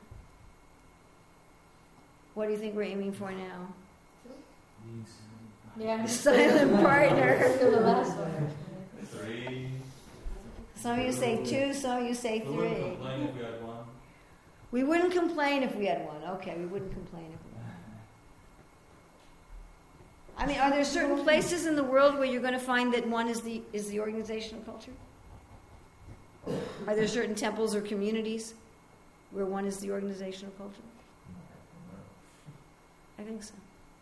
[SPEAKER 1] What do you think we're aiming for now?
[SPEAKER 2] Yeah.
[SPEAKER 1] Silent partner.
[SPEAKER 2] The last one.
[SPEAKER 7] 3.
[SPEAKER 1] Some of you say 2, some of you say
[SPEAKER 7] We wouldn't
[SPEAKER 1] 3.
[SPEAKER 7] complain if we had one.
[SPEAKER 1] We wouldn't complain if we had one. Okay, we wouldn't complain if we had one. I mean, are there certain places in the world where you're going to find that one is the organizational culture? Are there certain temples or communities where one is the organizational culture? I think so.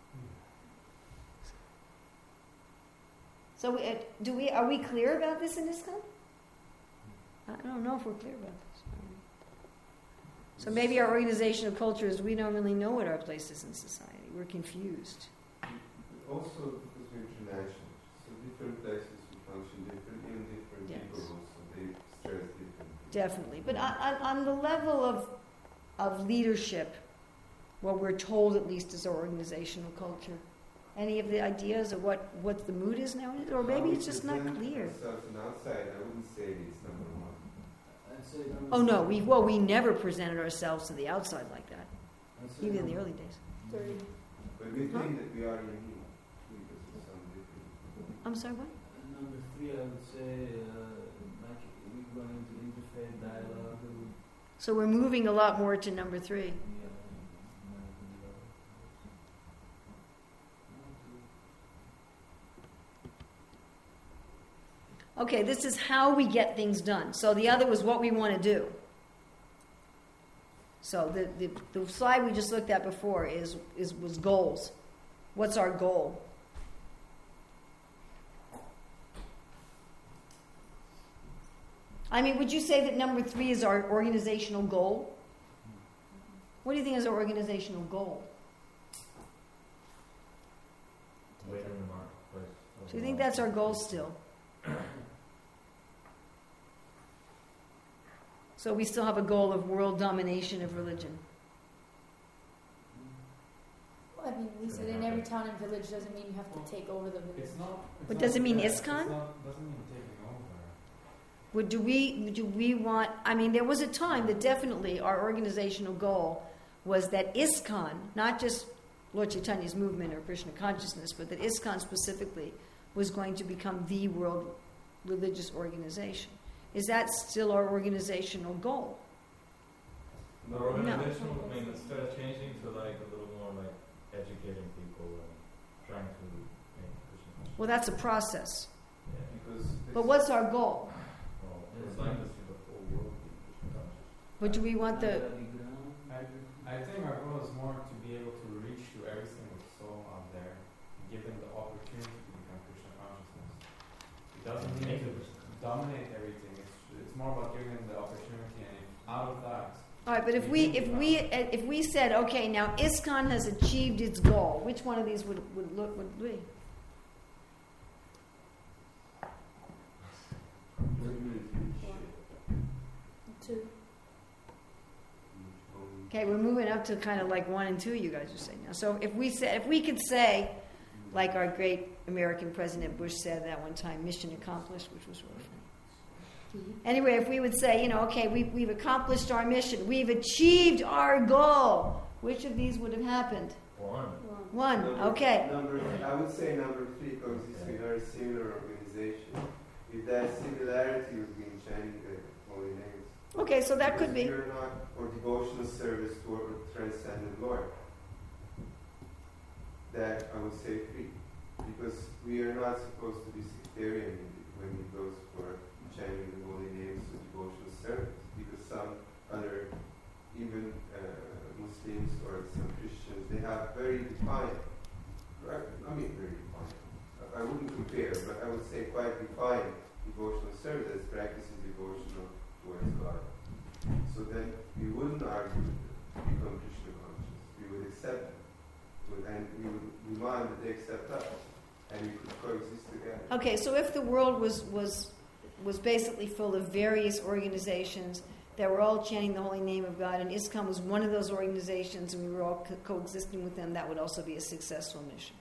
[SPEAKER 1] So, are we clear about this in ISKCON? I don't know if we're clear about this. So maybe our organizational culture is we don't really know what our place is in society. We're confused.
[SPEAKER 4] Also because we're international, so different places we function differently and different
[SPEAKER 1] Yes.
[SPEAKER 4] people also, they stress differently.
[SPEAKER 1] Definitely. But on the level of leadership, what we're told at least is our organizational culture, any of the ideas of what the mood is now? Or maybe it's just not clear.
[SPEAKER 4] Ourselves and outside, I wouldn't say it's number one.
[SPEAKER 3] I'd say number
[SPEAKER 1] Oh no, we never presented ourselves to the outside like that,
[SPEAKER 3] I'd say
[SPEAKER 1] even in the
[SPEAKER 3] number-
[SPEAKER 1] early days.
[SPEAKER 2] 3.
[SPEAKER 4] But we think that we are unique because of some different.
[SPEAKER 1] I'm sorry, what?
[SPEAKER 3] Number 3, I would say, like we're going into interfaith dialogue.
[SPEAKER 1] So we're moving a lot more to number 3. Okay, this is how we get things done. So the other was what we want to do. So the slide we just looked at before was goals. What's our goal? I mean, would you say that number 3 is our organizational goal? What do you think is our organizational goal?
[SPEAKER 7] Wait in the marketplace.
[SPEAKER 1] So you think that's our goal still? So we still have a goal of world domination of religion.
[SPEAKER 2] Well, I mean, we said in every town and village doesn't mean you have to take over the village.
[SPEAKER 6] It's not.
[SPEAKER 1] But does it mean ISKCON?
[SPEAKER 6] Doesn't mean taking over.
[SPEAKER 1] Would do we want? I mean, there was a time that definitely our organizational goal was that ISKCON, not just Lord Chaitanya's movement or Krishna consciousness, but that ISKCON specifically was going to become the world religious organization. Is that still our organizational goal?
[SPEAKER 7] The organizational, I mean, instead of changing to like a little more like educating people and trying to make Krishna.
[SPEAKER 1] Well, that's a process.
[SPEAKER 7] Yeah.
[SPEAKER 4] Because
[SPEAKER 1] But what's our goal?
[SPEAKER 7] Well, it's like to see the whole world be Krishna conscious.
[SPEAKER 1] But do we want the?
[SPEAKER 6] I think our goal is more to be able to reach to every single soul out there and give them the opportunity to become Krishna consciousness. It doesn't mean to dominate everything. It's more about giving them the opportunity, and out of that.
[SPEAKER 1] All right, but if we said, okay, now ISKCON has achieved its goal, which one of these would we?
[SPEAKER 2] 2.
[SPEAKER 1] Okay, we're moving up to kind of like 1 and 2. You guys are saying now. So if we could say, like our great American President Bush said that one time, mission accomplished, which was really funny. Anyway, if we would say, okay, we've accomplished our mission, we've achieved our goal, which of these would have happened? One. Okay.
[SPEAKER 4] I would say number 3, coexisting are a similar organization. If that similarity would be in chanting the holy names.
[SPEAKER 1] Okay, so that could be.
[SPEAKER 4] You're not, or devotional service to our transcendent Lord. That I would say 3. Because we are not supposed to be sectarian when it goes for chanting the holy names of devotional service. Because some other, even Muslims or some Christians, they have very defined, very defined, I wouldn't compare, but I would say quite defined devotional service as practicing devotional towards God. So then we wouldn't argue to become Krishna conscious. We would accept them. And we would demand that they accept us. And we could coexist together.
[SPEAKER 1] Okay, so if the world was basically full of various organizations that were all chanting the holy name of God, and ISKCON was one of those organizations, and we were all coexisting with them, that would also be a successful mission.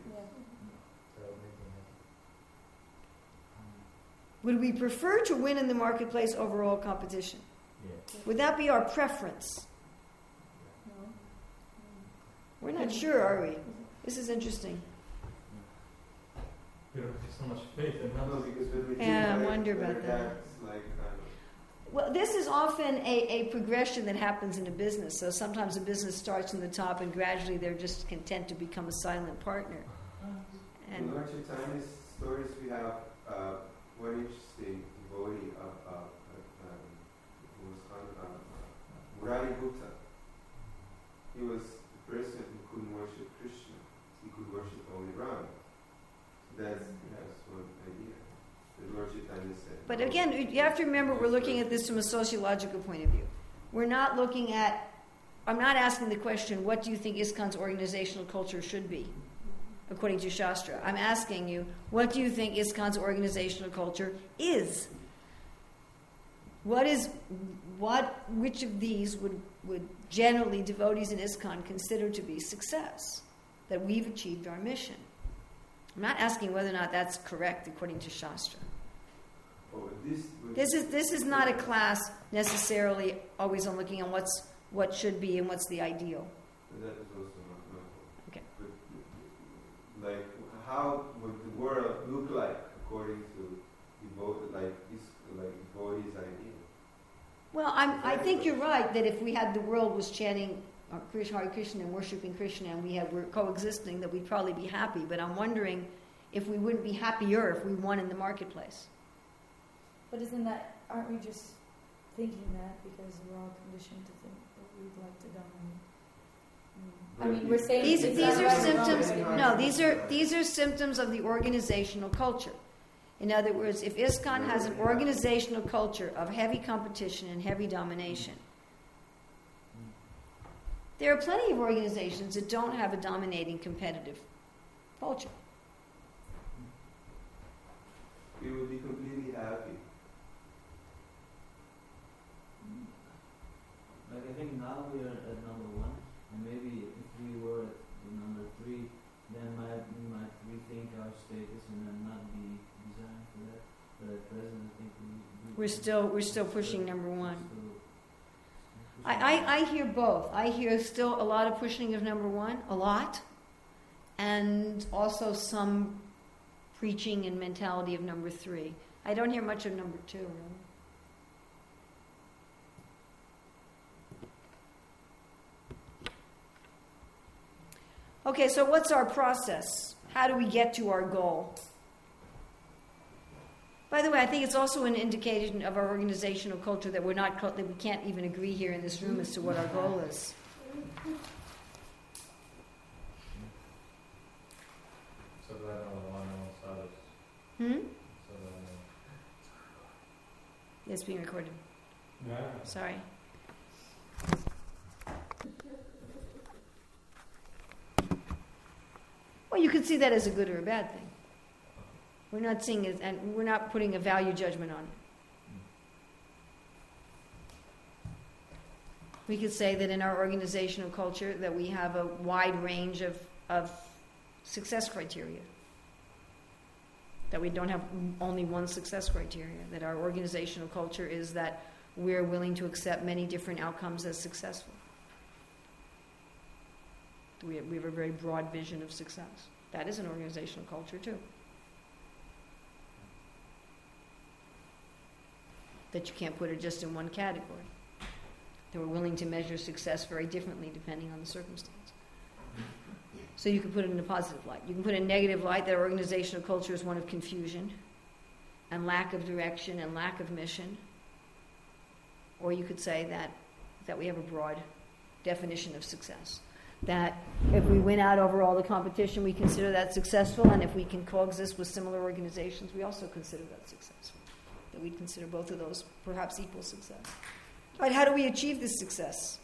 [SPEAKER 1] Would we prefer to win in the marketplace over all competition?
[SPEAKER 7] Yeah.
[SPEAKER 1] Would that be our preference?
[SPEAKER 2] No.
[SPEAKER 1] We're not sure, are we? This is interesting.
[SPEAKER 7] We don't have so much faith in
[SPEAKER 4] No,
[SPEAKER 7] us.
[SPEAKER 4] because when we
[SPEAKER 1] Yeah, I
[SPEAKER 4] think
[SPEAKER 1] wonder
[SPEAKER 4] whether
[SPEAKER 1] about that.
[SPEAKER 4] that's like
[SPEAKER 1] Well, this is often a progression that happens in a business. So sometimes a business starts from the top and gradually they're just content to become a silent partner.
[SPEAKER 4] in
[SPEAKER 1] And
[SPEAKER 4] Lord Chaitanya's stories we have one interesting devotee who was Murari Gupta. He was the person who couldn't worship Krishna. He could worship only Rama. That's one idea. The Lord Chaitanya said.
[SPEAKER 1] but again, you have to remember we're looking at this from a sociological point of view. We're not looking at, I'm not asking the question, what do you think ISKCON's organizational culture should be, according to Shastra? I'm asking you, what do you think ISKCON's organizational culture is? Which of these would generally devotees in ISKCON consider to be success? That we've achieved our mission. I'm not asking whether or not that's correct according to Shastra.
[SPEAKER 4] Oh,
[SPEAKER 1] This is not a class necessarily always on looking on what should be and what's the ideal.
[SPEAKER 4] That is also not my fault.
[SPEAKER 1] Okay.
[SPEAKER 4] But, like, how would the world look like according to devotees' idea?
[SPEAKER 1] Well, I think you're right that if we had the world was chanting Hare Krishna and worshiping Krishna and we're coexisting, that we'd probably be happy. But I'm wondering if we wouldn't be happier if we won in the marketplace.
[SPEAKER 2] But aren't we just thinking that because we're all conditioned to think that we'd like to dominate? I mean, we're saying
[SPEAKER 1] These
[SPEAKER 2] it's
[SPEAKER 1] are
[SPEAKER 2] not right or
[SPEAKER 1] symptoms.
[SPEAKER 2] wrong.
[SPEAKER 1] No, these are symptoms of the organizational culture. In other words, if ISKCON has an organizational culture of heavy competition and heavy domination, there are plenty of organizations that don't have a dominating competitive culture.
[SPEAKER 4] We would be completely happy.
[SPEAKER 3] Like I think now we are at number 1, and maybe if we were at number 3, then we might rethink our status and then not be designed for that. But at present, I think
[SPEAKER 1] We're still pushing number 1. I hear both. I hear still a lot of pushing of number 1, a lot, and also some preaching and mentality of number 3. I don't hear much of number 2, really. Okay, so what's our process? How do we get to our goal? By the way, I think it's also an indication of our organizational culture that that we can't even agree here in this room as to what our goal is.
[SPEAKER 7] So that I don't want to know others.
[SPEAKER 1] Hmm?
[SPEAKER 7] So that I know.
[SPEAKER 1] It's being recorded.
[SPEAKER 6] Yeah.
[SPEAKER 1] Sorry. Well, you could see that as a good or a bad thing. We're not seeing it, and we're not putting a value judgment on it. We could say that in our organizational culture that we have a wide range of success criteria. that we don't have only one success criteria, that our organizational culture is that we're willing to accept many different outcomes as successful. We have a very broad vision of success. That is an organizational culture too. That you can't put it just in one category. That we're willing to measure success very differently depending on the circumstance. So you can put it in a positive light. You can put it in a negative light that our organizational culture is one of confusion and lack of direction and lack of mission. Or you could say that we have a broad definition of success. That if we win out over all the competition, we consider that successful, and if we can coexist with similar organizations, we also consider that successful. That we'd consider both of those perhaps equal success. All right, how do we achieve this success?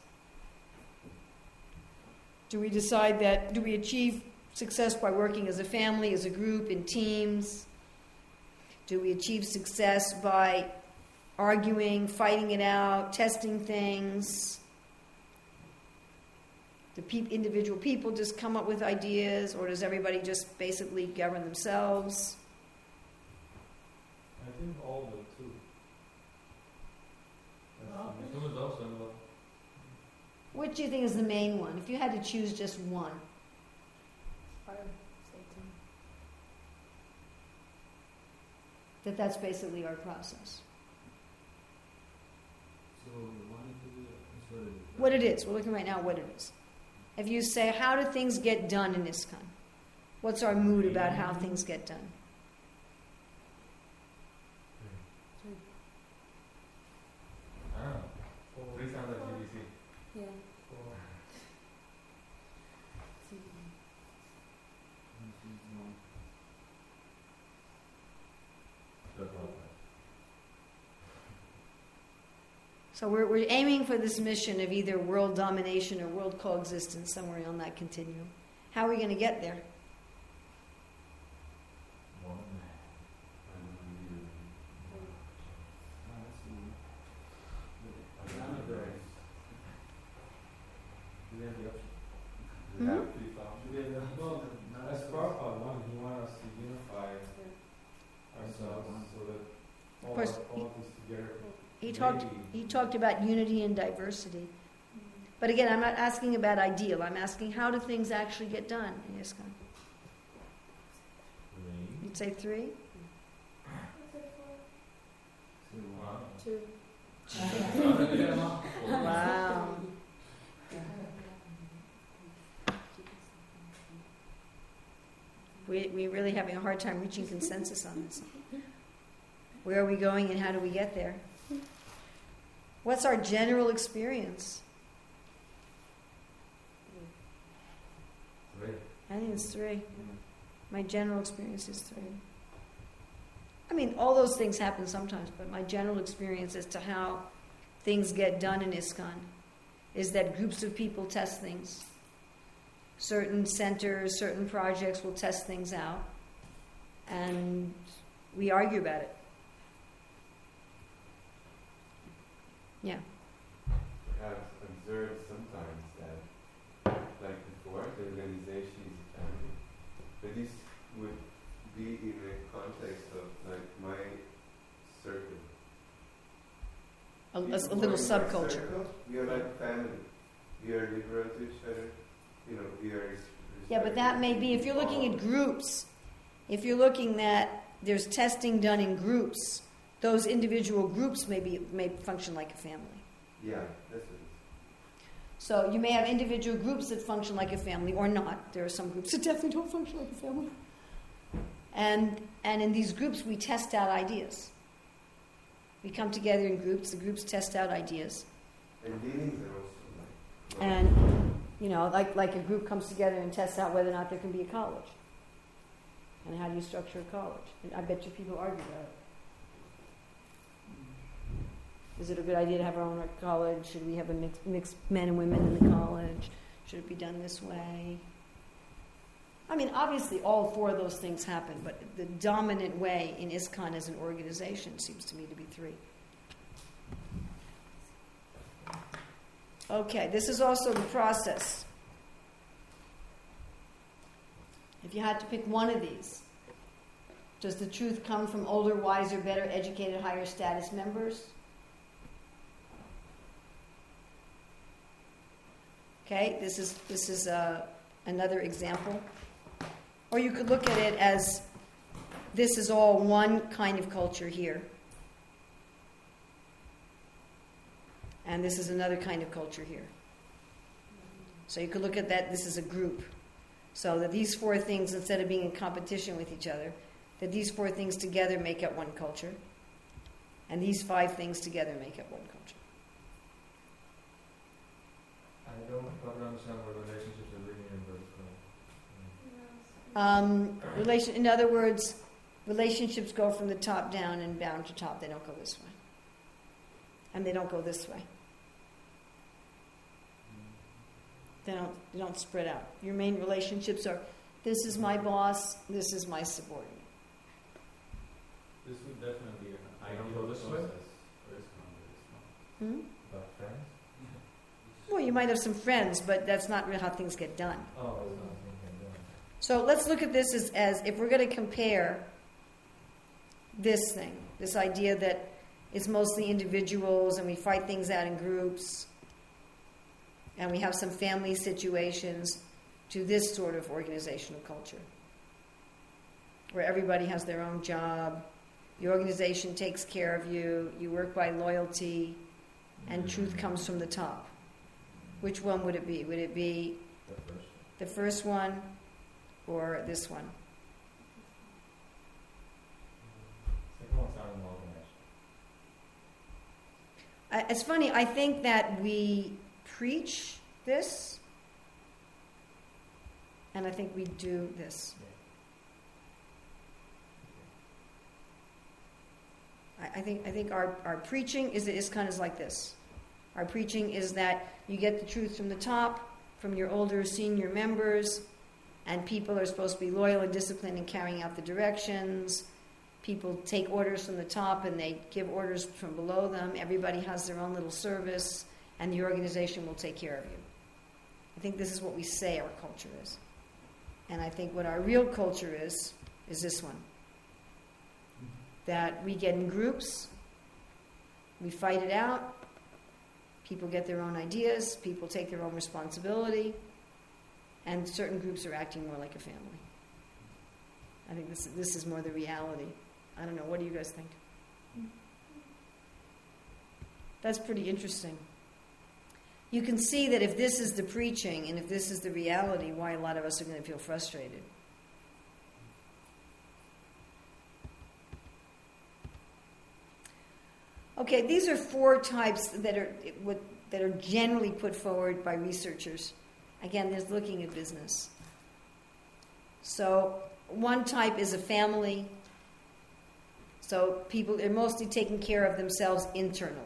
[SPEAKER 1] Do we achieve success by working as a family, as a group, in teams? Do we achieve success by arguing, fighting it out, testing things? Do individual people just come up with ideas, or does everybody just basically govern themselves?
[SPEAKER 7] I think all the two. Humans also involved.
[SPEAKER 1] Which do you think is the main one? If you had to choose just one.
[SPEAKER 2] I would say two.
[SPEAKER 1] That's basically our process.
[SPEAKER 3] So wanting to do
[SPEAKER 1] What it is. We're looking right now at what it is. If you say, how do things get done in ISKCON? What's our mood about how things get done?
[SPEAKER 7] I don't know. 3 sounds like GBC.
[SPEAKER 2] Yeah.
[SPEAKER 7] 4. That's all.
[SPEAKER 1] So we're aiming for this mission of either world domination or world coexistence, somewhere on that continuum. How are we going to get there?
[SPEAKER 6] As Prabhupada wanted, he wanted us to unify ourselves so that all
[SPEAKER 1] course,
[SPEAKER 6] our qualities together.
[SPEAKER 1] He talked about unity and diversity. But again, I'm not asking about ideal. I'm asking, how do things actually get done in ISKCON? You'd say 3?
[SPEAKER 2] Two.
[SPEAKER 1] Wow. We're really having a hard time reaching consensus on this. Where are we going and how do we get there? What's our general experience? I think it's 3. My general experience is 3. I mean, all those things happen sometimes, but my general experience as to how things get done in ISKCON is that groups of people test things. Certain centers, certain projects will test things out, and we argue about it. Yeah.
[SPEAKER 4] I've observed sometimes that, like before, the organization is a family, but this would be in the context of like my circle.
[SPEAKER 1] A
[SPEAKER 4] People
[SPEAKER 1] little
[SPEAKER 4] who are in my
[SPEAKER 1] subculture.
[SPEAKER 4] circle, we are like family. We are liberal to each other. You know, we are.
[SPEAKER 1] Yeah, but that may be, if you're looking at groups, if you're looking that there's testing done in groups, those individual groups may function like a family.
[SPEAKER 4] Yeah, that's what it is.
[SPEAKER 1] So you may have individual groups that function like a family or not. There are some groups that definitely don't function like a family. And in these groups, we test out ideas. We come together in groups. The groups test out ideas.
[SPEAKER 4] And meetings are also like.
[SPEAKER 1] And, you know, like a group comes together and tests out whether or not there can be a college. And how do you structure a college? And I bet you people argue about it. Is it a good idea to have our own college? Should we have a mixed men and women in the college? Should it be done this way? I mean, obviously all 4 of those things happen, but the dominant way in ISKCON as an organization seems to me to be 3. Okay, this is also the process. If you had to pick one of these, Does the truth come from older, wiser, better educated, higher status members? Okay, this is another example. Or you could look at it as this is all one kind of culture here. And this is another kind of culture here. So you could look at that, this is a group. So that these four things, instead of being in competition with each other, that these four things together make up one culture. And these five things together make up one culture.
[SPEAKER 7] I don't quite understand what relationships are linear versus
[SPEAKER 1] In other words, relationships go from the top down and down to top. They don't go this way. And they don't go this way. They don't spread out. Your main relationships are, this is my boss, this is my subordinate.
[SPEAKER 7] This would definitely be an
[SPEAKER 6] I don't
[SPEAKER 7] ideal
[SPEAKER 6] go this way?
[SPEAKER 7] process. About friends?
[SPEAKER 1] Well, you might have some friends, but that's not really how things get done.
[SPEAKER 7] Oh, it's not thinking done.
[SPEAKER 1] So let's look at this as if we're going to compare this thing, this idea that it's mostly individuals and we fight things out in groups and we have some family situations, to this sort of organizational culture where everybody has their own job, the organization takes care of you, you work by loyalty, and truth comes from the top. Which one would it be? Would it be the first one or this one?
[SPEAKER 7] Second one sounds more organized.
[SPEAKER 1] It's funny, I think that we preach this, and I think we do this. I think our preaching is kind of like this. Our preaching is that you get the truth from the top, from your older senior members, and people are supposed to be loyal and disciplined in carrying out the directions. People take orders from the top and they give orders from below them. Everybody has their own little service, and the organization will take care of you. I think this is what we say our culture is. And I think what our real culture is this one. That we get in groups, we fight it out, people get their own ideas, people take their own responsibility, and certain groups are acting more like a family. I think this is more the reality. I don't know, what do you guys think? That's pretty interesting. You can see that if this is the preaching and if this is the reality, why a lot of us are going to feel frustrated. Okay, these are four types that are generally put forward by researchers. Again, they're looking at business. So one type is a family. So people are mostly taking care of themselves internally.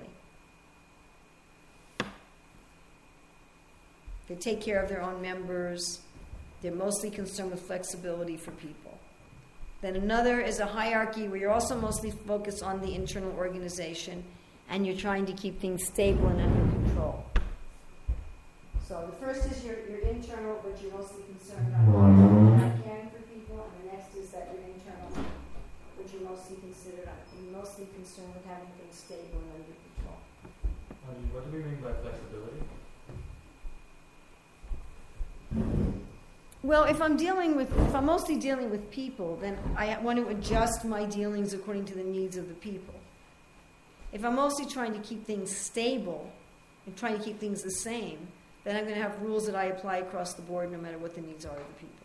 [SPEAKER 1] They take care of their own members. They're mostly concerned with flexibility for people. Then another is a hierarchy where you're also mostly focused on the internal organization and you're trying to keep things stable and under control. So the first is your internal, but you're mostly concerned on caring for people, and the next is that you're internal, but you're mostly concerned with having things stable and under control.
[SPEAKER 7] What do we mean by flexibility?
[SPEAKER 1] Well, if I'm mostly dealing with people, then I want to adjust my dealings according to the needs of the people. If I'm mostly trying to keep things stable and trying to keep things the same, then I'm going to have rules that I apply across the board no matter what the needs are of the people.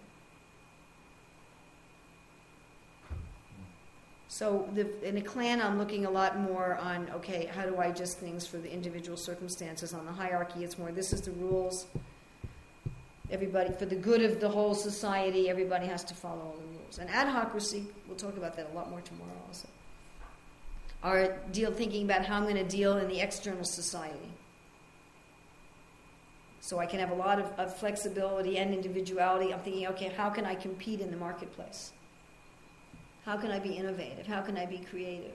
[SPEAKER 1] So in a clan, I'm looking a lot more on, okay, how do I adjust things for the individual circumstances? On the hierarchy, it's more, this is the rules. Everybody, for the good of the whole society, everybody has to follow all the rules. And adhocracy, we'll talk about that a lot more tomorrow also, are thinking about how I'm going to deal in the external society. So I can have a lot of flexibility and individuality. I'm thinking, okay, how can I compete in the marketplace? How can I be innovative? How can I be creative?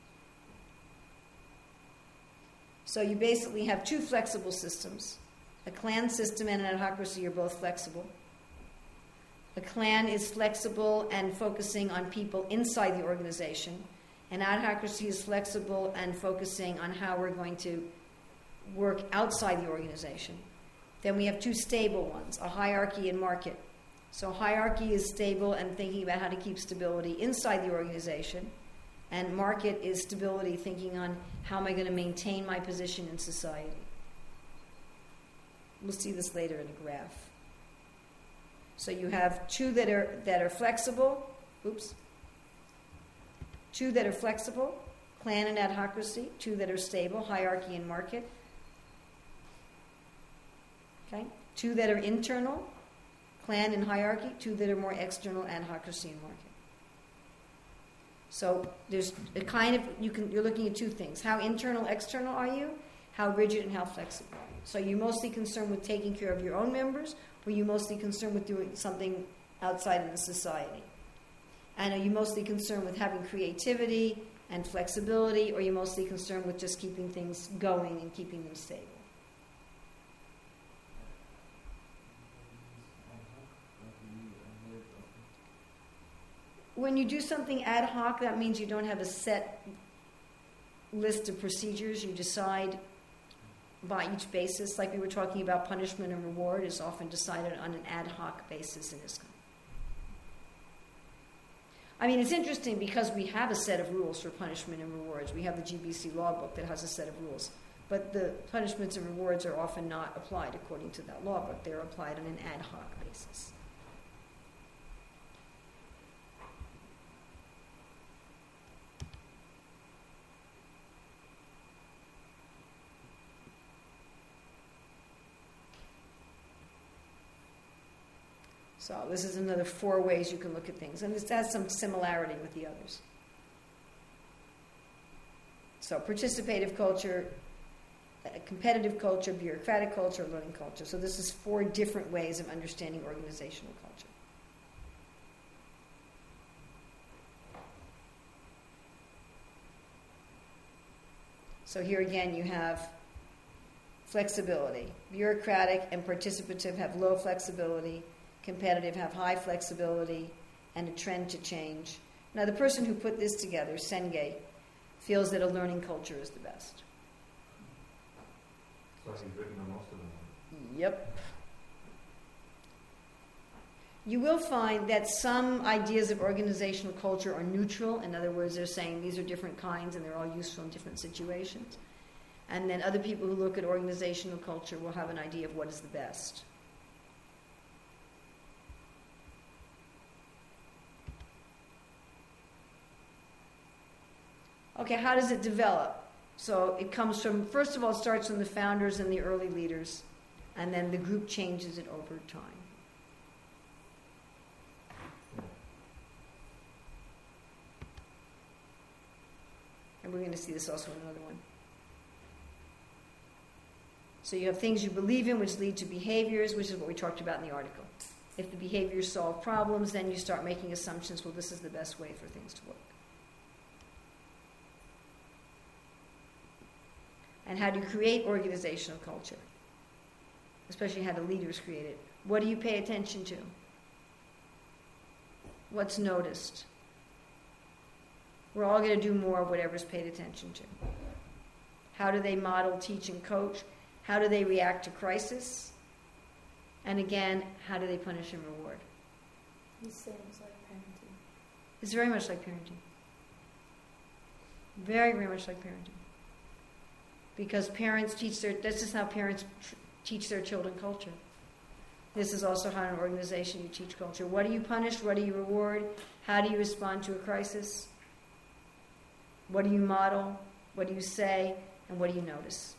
[SPEAKER 1] So you basically have two flexible systems. A clan system and an adhocracy are both flexible. A clan is flexible and focusing on people inside the organization. An adhocracy is flexible and focusing on how we're going to work outside the organization. Then we have two stable ones, a hierarchy and market. So hierarchy is stable and thinking about how to keep stability inside the organization. And market is stability, thinking on how am I going to maintain my position in society. We'll see this later in a graph. So you have two that are flexible. Two that are flexible, clan and adhocracy. Two that are stable, hierarchy and market. Okay? Two that are internal, clan and hierarchy. Two that are more external, adhocracy and market. So there's a kind of, you're looking at two things. How internal, external are you? How rigid and how flexible are you? So are you mostly concerned with taking care of your own members, or are you mostly concerned with doing something outside in the society? And are you mostly concerned with having creativity and flexibility, or are you mostly concerned with just keeping things going and keeping them stable? When you do something ad hoc, that means you don't have a set list of procedures. You decide by each basis, like we were talking about, punishment and reward is often decided on an ad hoc basis in ISKCON. I mean, it's interesting because we have a set of rules for punishment and rewards. We have the GBC law book that has a set of rules. But the punishments and rewards are often not applied according to that law book. They're applied on an ad hoc basis. So this is another 4 ways you can look at things. And this has some similarity with the others. So participative culture, competitive culture, bureaucratic culture, learning culture. So this is 4 different ways of understanding organizational culture. So here again you have flexibility. Bureaucratic and participative have low flexibility. Competitive have high flexibility and a trend to change. Now, the person who put this together, Senge, feels that a learning culture is the best.
[SPEAKER 6] So he's written on most of them.
[SPEAKER 1] Yep. You will find that some ideas of organizational culture are neutral. In other words, they're saying these are different kinds and they're all useful in different situations. And then other people who look at organizational culture will have an idea of what is the best. Okay, how does it develop? So it comes from, first of all, it starts from the founders and the early leaders, and then the group changes it over time. And we're going to see this also in another one. So you have things you believe in which lead to behaviors, which is what we talked about in the article. If the behaviors solve problems, then you start making assumptions, well, this is the best way for things to work. And how do you create organizational culture? Especially how do leaders create it? What do you pay attention to? What's noticed? We're all going to do more of whatever's paid attention to. How do they model, teach, and coach? How do they react to crisis? And again, how do they punish and reward?
[SPEAKER 2] The same as like parenting.
[SPEAKER 1] It's very much like parenting. Very, very much like parenting. Because parents teach this is how parents teach their children culture. This is also how in an organization you teach culture. What do you punish? What do you reward? How do you respond to a crisis? What do you model? What do you say? And what do you notice?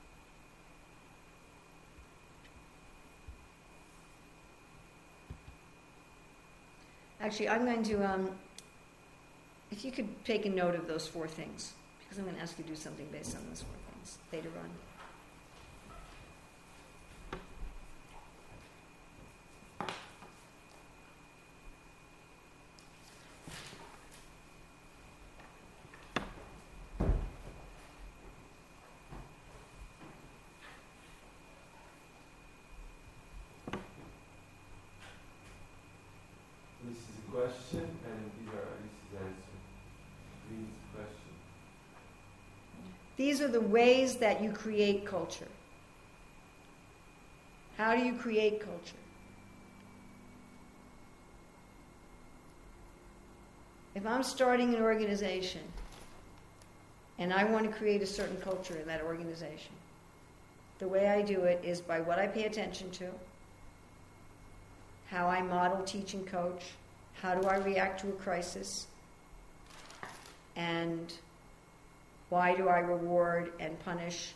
[SPEAKER 1] Actually, I'm going to, if you could take a note of those 4 things, because I'm going to ask you to do something based on those 4 things later on.
[SPEAKER 4] question, and these are Alice's answer. Please, question.
[SPEAKER 1] These are the ways that you create culture. How do you create culture? If I'm starting an organization and I want to create a certain culture in that organization, the way I do it is by what I pay attention to, how I model, teach, and coach, how do I react to a crisis, and why do I reward and punish?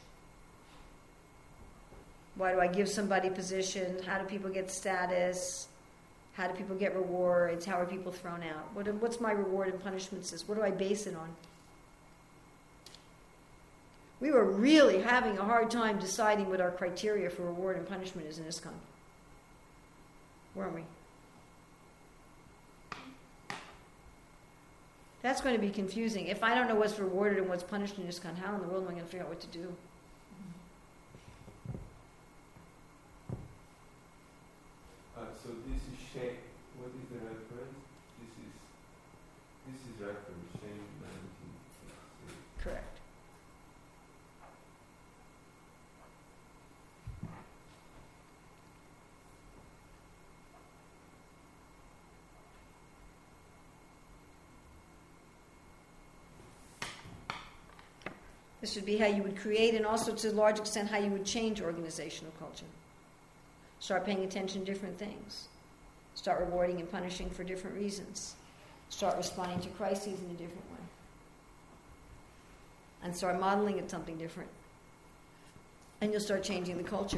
[SPEAKER 1] Why do I give somebody positions? How do people get status? How do people get rewards? How are people thrown out? What's my reward and punishment system? What do I base it on? We were really having a hard time deciding what our criteria for reward and punishment is in ISKCON. Weren't we? That's going to be confusing. If I don't know what's rewarded and what's punished in ISKCON, how in the world am I going to figure out what to do?
[SPEAKER 4] So this is shame. What is the reference? This is reference shame 1966.
[SPEAKER 1] Correct. This would be how you would create, and also to a large extent how you would change organizational culture. Start paying attention to different things. Start rewarding and punishing for different reasons. Start responding to crises in a different way. And start modeling it something different. And you'll start changing the culture.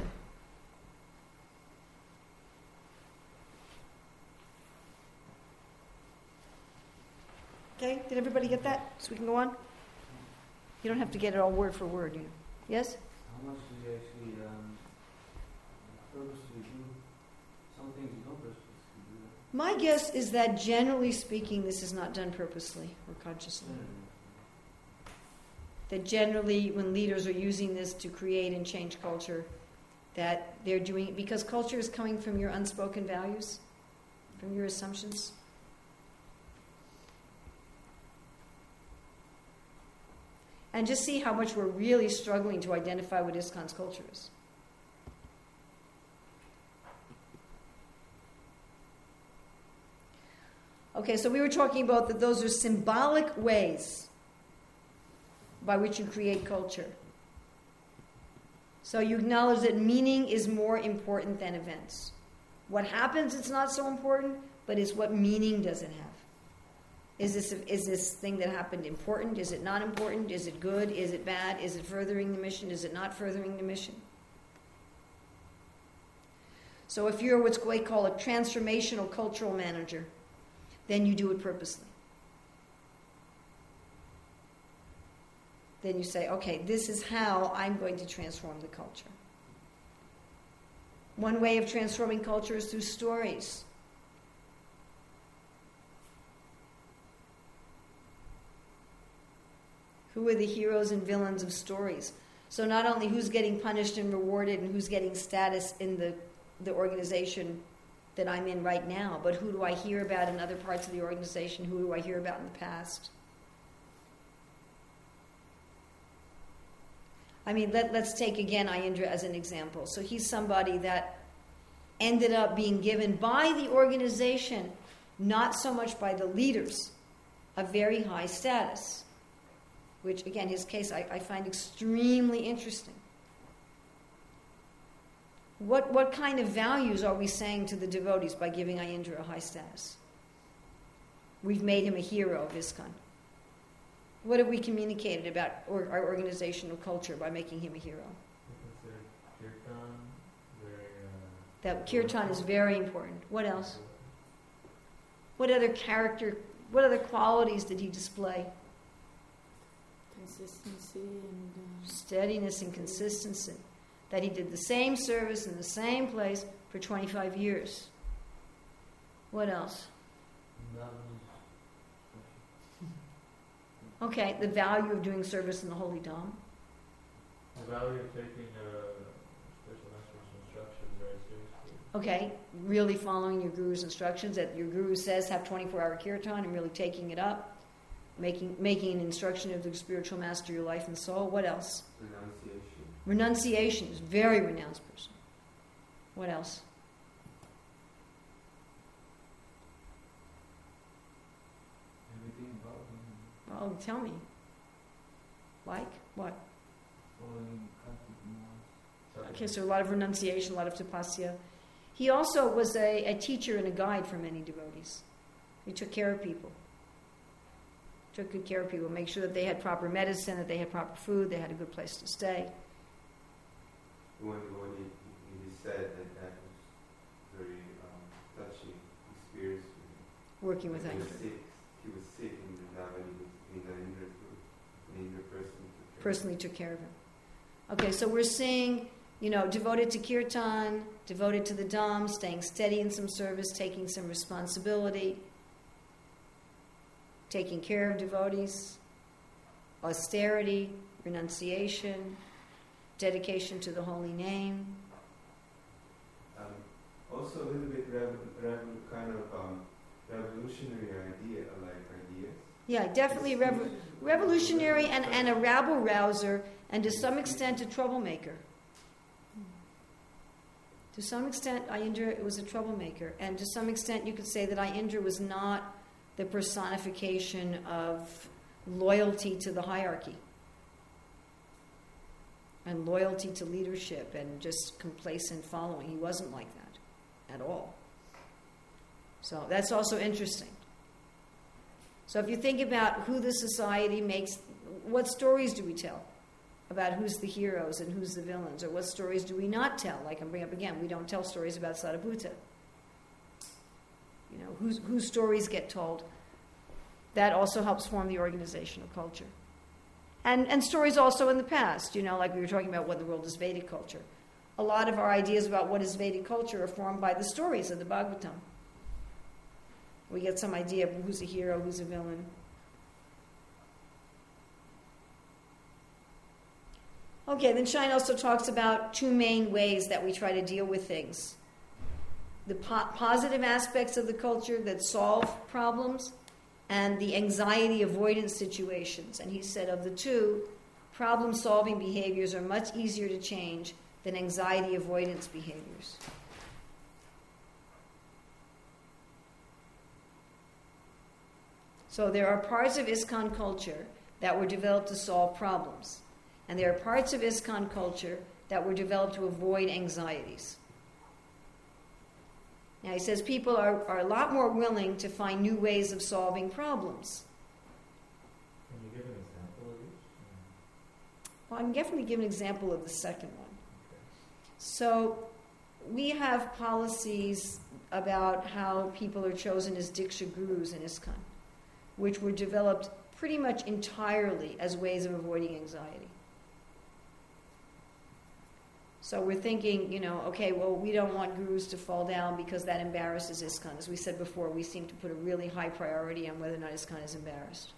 [SPEAKER 1] Okay, did everybody get that? So we can go on? You don't have to get it all word for word. You know. Yes?
[SPEAKER 3] How much do you actually purposely do? Some things you don't purposely do.
[SPEAKER 1] My guess is that generally speaking, this is not done purposely or consciously. That generally, when leaders are using this to create and change culture, that they're doing it because culture is coming from your unspoken values, from your assumptions. And just see how much we're really struggling to identify what ISKCON's culture is. Okay, so we were talking about that those are symbolic ways by which you create culture. So you acknowledge that meaning is more important than events. What happens, it's not so important, but it's what meaning does it have. Is this thing that happened important? Is it not important? Is it good? Is it bad? Is it furthering the mission? Is it not furthering the mission? So if you're what's we call a transformational cultural manager, then you do it purposely. Then you say, okay, this is how I'm going to transform the culture. One way of transforming culture is through stories. Who are the heroes and villains of stories? So not only who's getting punished and rewarded and who's getting status in the organization that I'm in right now, but who do I hear about in other parts of the organization? Who do I hear about in the past? I mean, let's take again Ayindra as an example. So he's somebody that ended up being given by the organization, not so much by the leaders, a very high status. Which, again, his case I find extremely interesting. What kind of values are we saying to the devotees by giving Ayindra a high status? We've made him a hero of ISKCON. What have we communicated about our organizational culture by making him a hero? That kirtan is very important. What else? What other qualities did he display?
[SPEAKER 2] Consistency and
[SPEAKER 1] steadiness and consistency. That he did the same service in the same place for 25 years. What else? Okay, the value of doing service in the Holy Dham.
[SPEAKER 7] The value of taking special instructions very seriously.
[SPEAKER 1] Okay, really following your guru's instructions, that your guru says have 24-hour kirtan and really taking it up, making an instruction of the spiritual master your life and soul. What else?
[SPEAKER 4] Renunciation.
[SPEAKER 1] Renunciation is very renounced person. What else?
[SPEAKER 3] Everything about him.
[SPEAKER 1] Oh, tell me. Like what?
[SPEAKER 3] Following Kartik Maharaj.
[SPEAKER 1] Okay, so a lot of renunciation, a lot of tapasya. He also was a teacher and a guide for many devotees. He took care of people. Took good care of people, make sure that they had proper medicine, that they had proper food, they had a good place to stay.
[SPEAKER 4] When he said that was very touching experience for him.
[SPEAKER 1] Working with
[SPEAKER 4] he was
[SPEAKER 1] Indra.
[SPEAKER 4] sick. He was sick in Vrindavan. He was in the Indra group. An Indra
[SPEAKER 1] Personally took care of him. Okay, so we're seeing, devoted to kirtan, devoted to the dham, staying steady in some service, taking some responsibility, taking care of devotees, austerity, renunciation, dedication to the holy name.
[SPEAKER 4] Also a little bit kind of revolutionary ideas.
[SPEAKER 1] Yeah, definitely revolutionary and a rabble-rouser, and to some extent a troublemaker. To some extent, Indra was a troublemaker, and to some extent you could say that Indra was not the personification of loyalty to the hierarchy and loyalty to leadership and just complacent following. He wasn't like that at all. So that's also interesting. So if you think about who the society makes, what stories do we tell about who's the heroes and who's the villains, or what stories do we not tell? Like I'm bringing up again, we don't tell stories about Sarabhuta. Whose stories get told. That also helps form the organizational culture. And stories also in the past, like we were talking about what the world is Vedic culture. A lot of our ideas about what is Vedic culture are formed by the stories of the Bhagavatam. We get some idea of who's a hero, who's a villain. Okay, then Shine also talks about two main ways that we try to deal with things. The positive aspects of the culture that solve problems, and the anxiety avoidance situations. And he said of the two, problem-solving behaviors are much easier to change than anxiety avoidance behaviors. So there are parts of ISKCON culture that were developed to solve problems. And there are parts of ISKCON culture that were developed to avoid anxieties. Now he says people are a lot more willing to find new ways of solving problems.
[SPEAKER 7] Can you give an example of each?
[SPEAKER 1] Well, I'm definitely give an example of the second one.
[SPEAKER 7] Okay.
[SPEAKER 1] So we have policies about how people are chosen as Diksha gurus in ISKCON, which were developed pretty much entirely as ways of avoiding anxiety. So we're thinking, okay, well, we don't want gurus to fall down because that embarrasses ISKCON. As we said before, we seem to put a really high priority on whether or not ISKCON is embarrassed.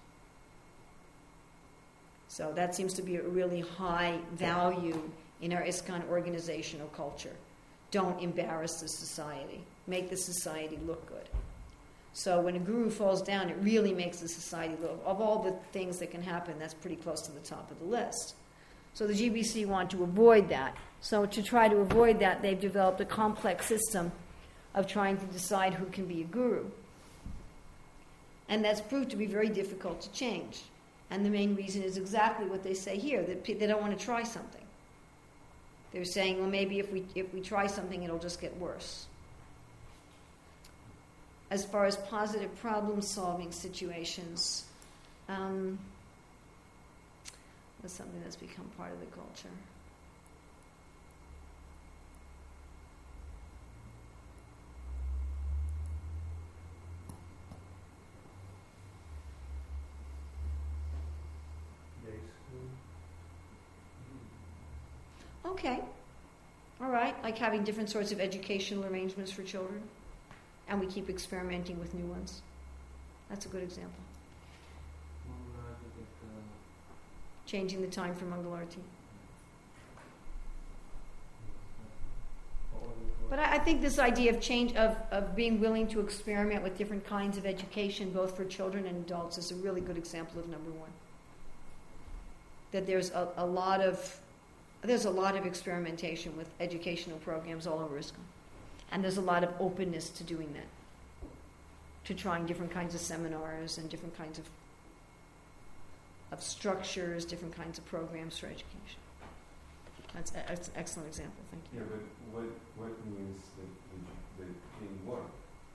[SPEAKER 1] So that seems to be a really high value in our ISKCON organizational culture. Don't embarrass the society. Make the society look good. So when a guru falls down, it really makes the society look. Of all the things that can happen, that's pretty close to the top of the list. So the GBC want to avoid that. So to try to avoid that, they've developed a complex system of trying to decide who can be a guru. And that's proved to be very difficult to change. And the main reason is exactly what they say here, that they don't want to try something. They're saying, well, maybe if we try something, it'll just get worse. As far as positive problem-solving situations, that's something that's become part of the culture. Okay. All right. Like having different sorts of educational arrangements for children. And we keep experimenting with new ones. That's a good example. Changing the time for Mangalarti. But I I think this idea of change, of being willing to experiment with different kinds of education, both for children and adults, is a really good example of number one. That there's a lot of experimentation with educational programs all over ISKCON. And there's a lot of openness to doing that, to trying different kinds of seminars and different kinds of structures, different kinds of programs for education. That's an excellent example. Thank you.
[SPEAKER 4] Yeah, but what means the in work?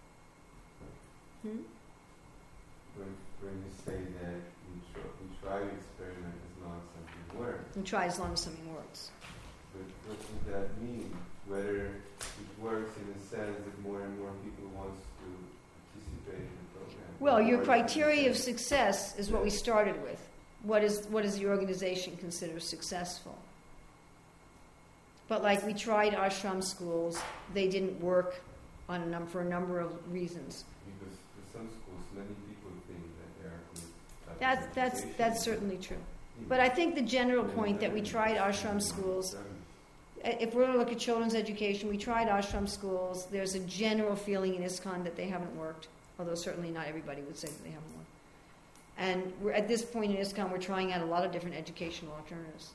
[SPEAKER 4] When you say that you try to experiment as long as something works.
[SPEAKER 1] And try as long as something works.
[SPEAKER 4] But what does that mean? Whether it works in a sense that more and more people want to participate in the program.
[SPEAKER 1] Well, your criteria of success is what we started with. What does the organization consider successful? But like we tried ashram schools, they didn't work for a number of reasons.
[SPEAKER 4] Because for some schools, many people think that they are good.
[SPEAKER 1] That's certainly true. But I think the general point that we tried ashram schools, if we're going to look at children's education, we tried ashram schools. There's a general feeling in ISKCON that they haven't worked, although certainly not everybody would say that they haven't worked. And we're, at this point in ISKCON, we're trying out a lot of different educational alternatives.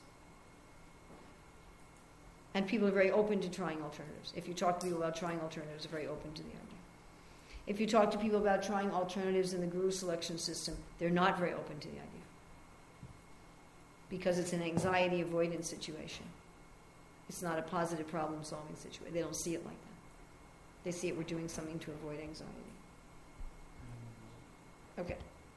[SPEAKER 1] And people are very open to trying alternatives. If you talk to people about trying alternatives, they're very open to the idea. If you talk to people about trying alternatives in the guru selection system, they're not very open to the idea. Because it's an anxiety avoidance situation. It's not a positive problem solving situation. They don't see it like that. They see it, we're doing something to avoid anxiety. Okay.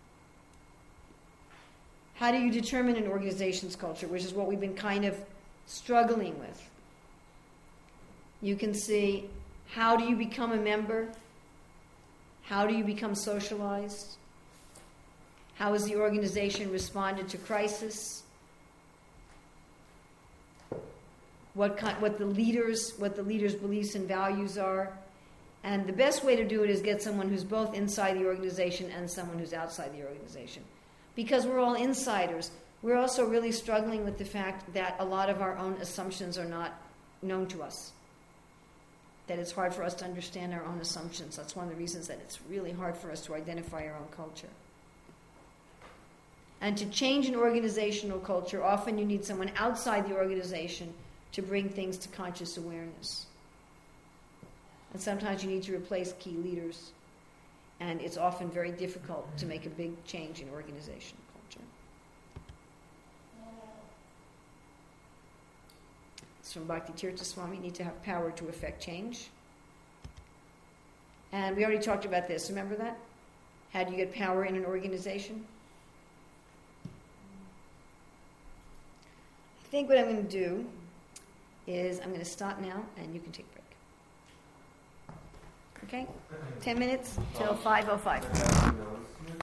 [SPEAKER 1] How do you determine an organization's culture, which is what we've been kind of struggling with? You can see, how do you become a member? How do you become socialized? How has the organization responded to crisis? What the leaders' beliefs and values are. And the best way to do it is get someone who's both inside the organization and someone who's outside the organization. Because we're all insiders, we're also really struggling with the fact that a lot of our own assumptions are not known to us. That it's hard for us to understand our own assumptions. That's one of the reasons that it's really hard for us to identify our own culture. And to change an organizational culture, often you need someone outside the organization to bring things to conscious awareness. And sometimes you need to replace key leaders. And it's often very difficult to make a big change in organizational culture. It's from Bhakti Tirtha Swami, you need to have power to affect change. And we already talked about this, remember that? How do you get power in an organization? I think what I'm going to do is I'm going to stop now and you can take a break. Okay? 10 minutes till 5:05.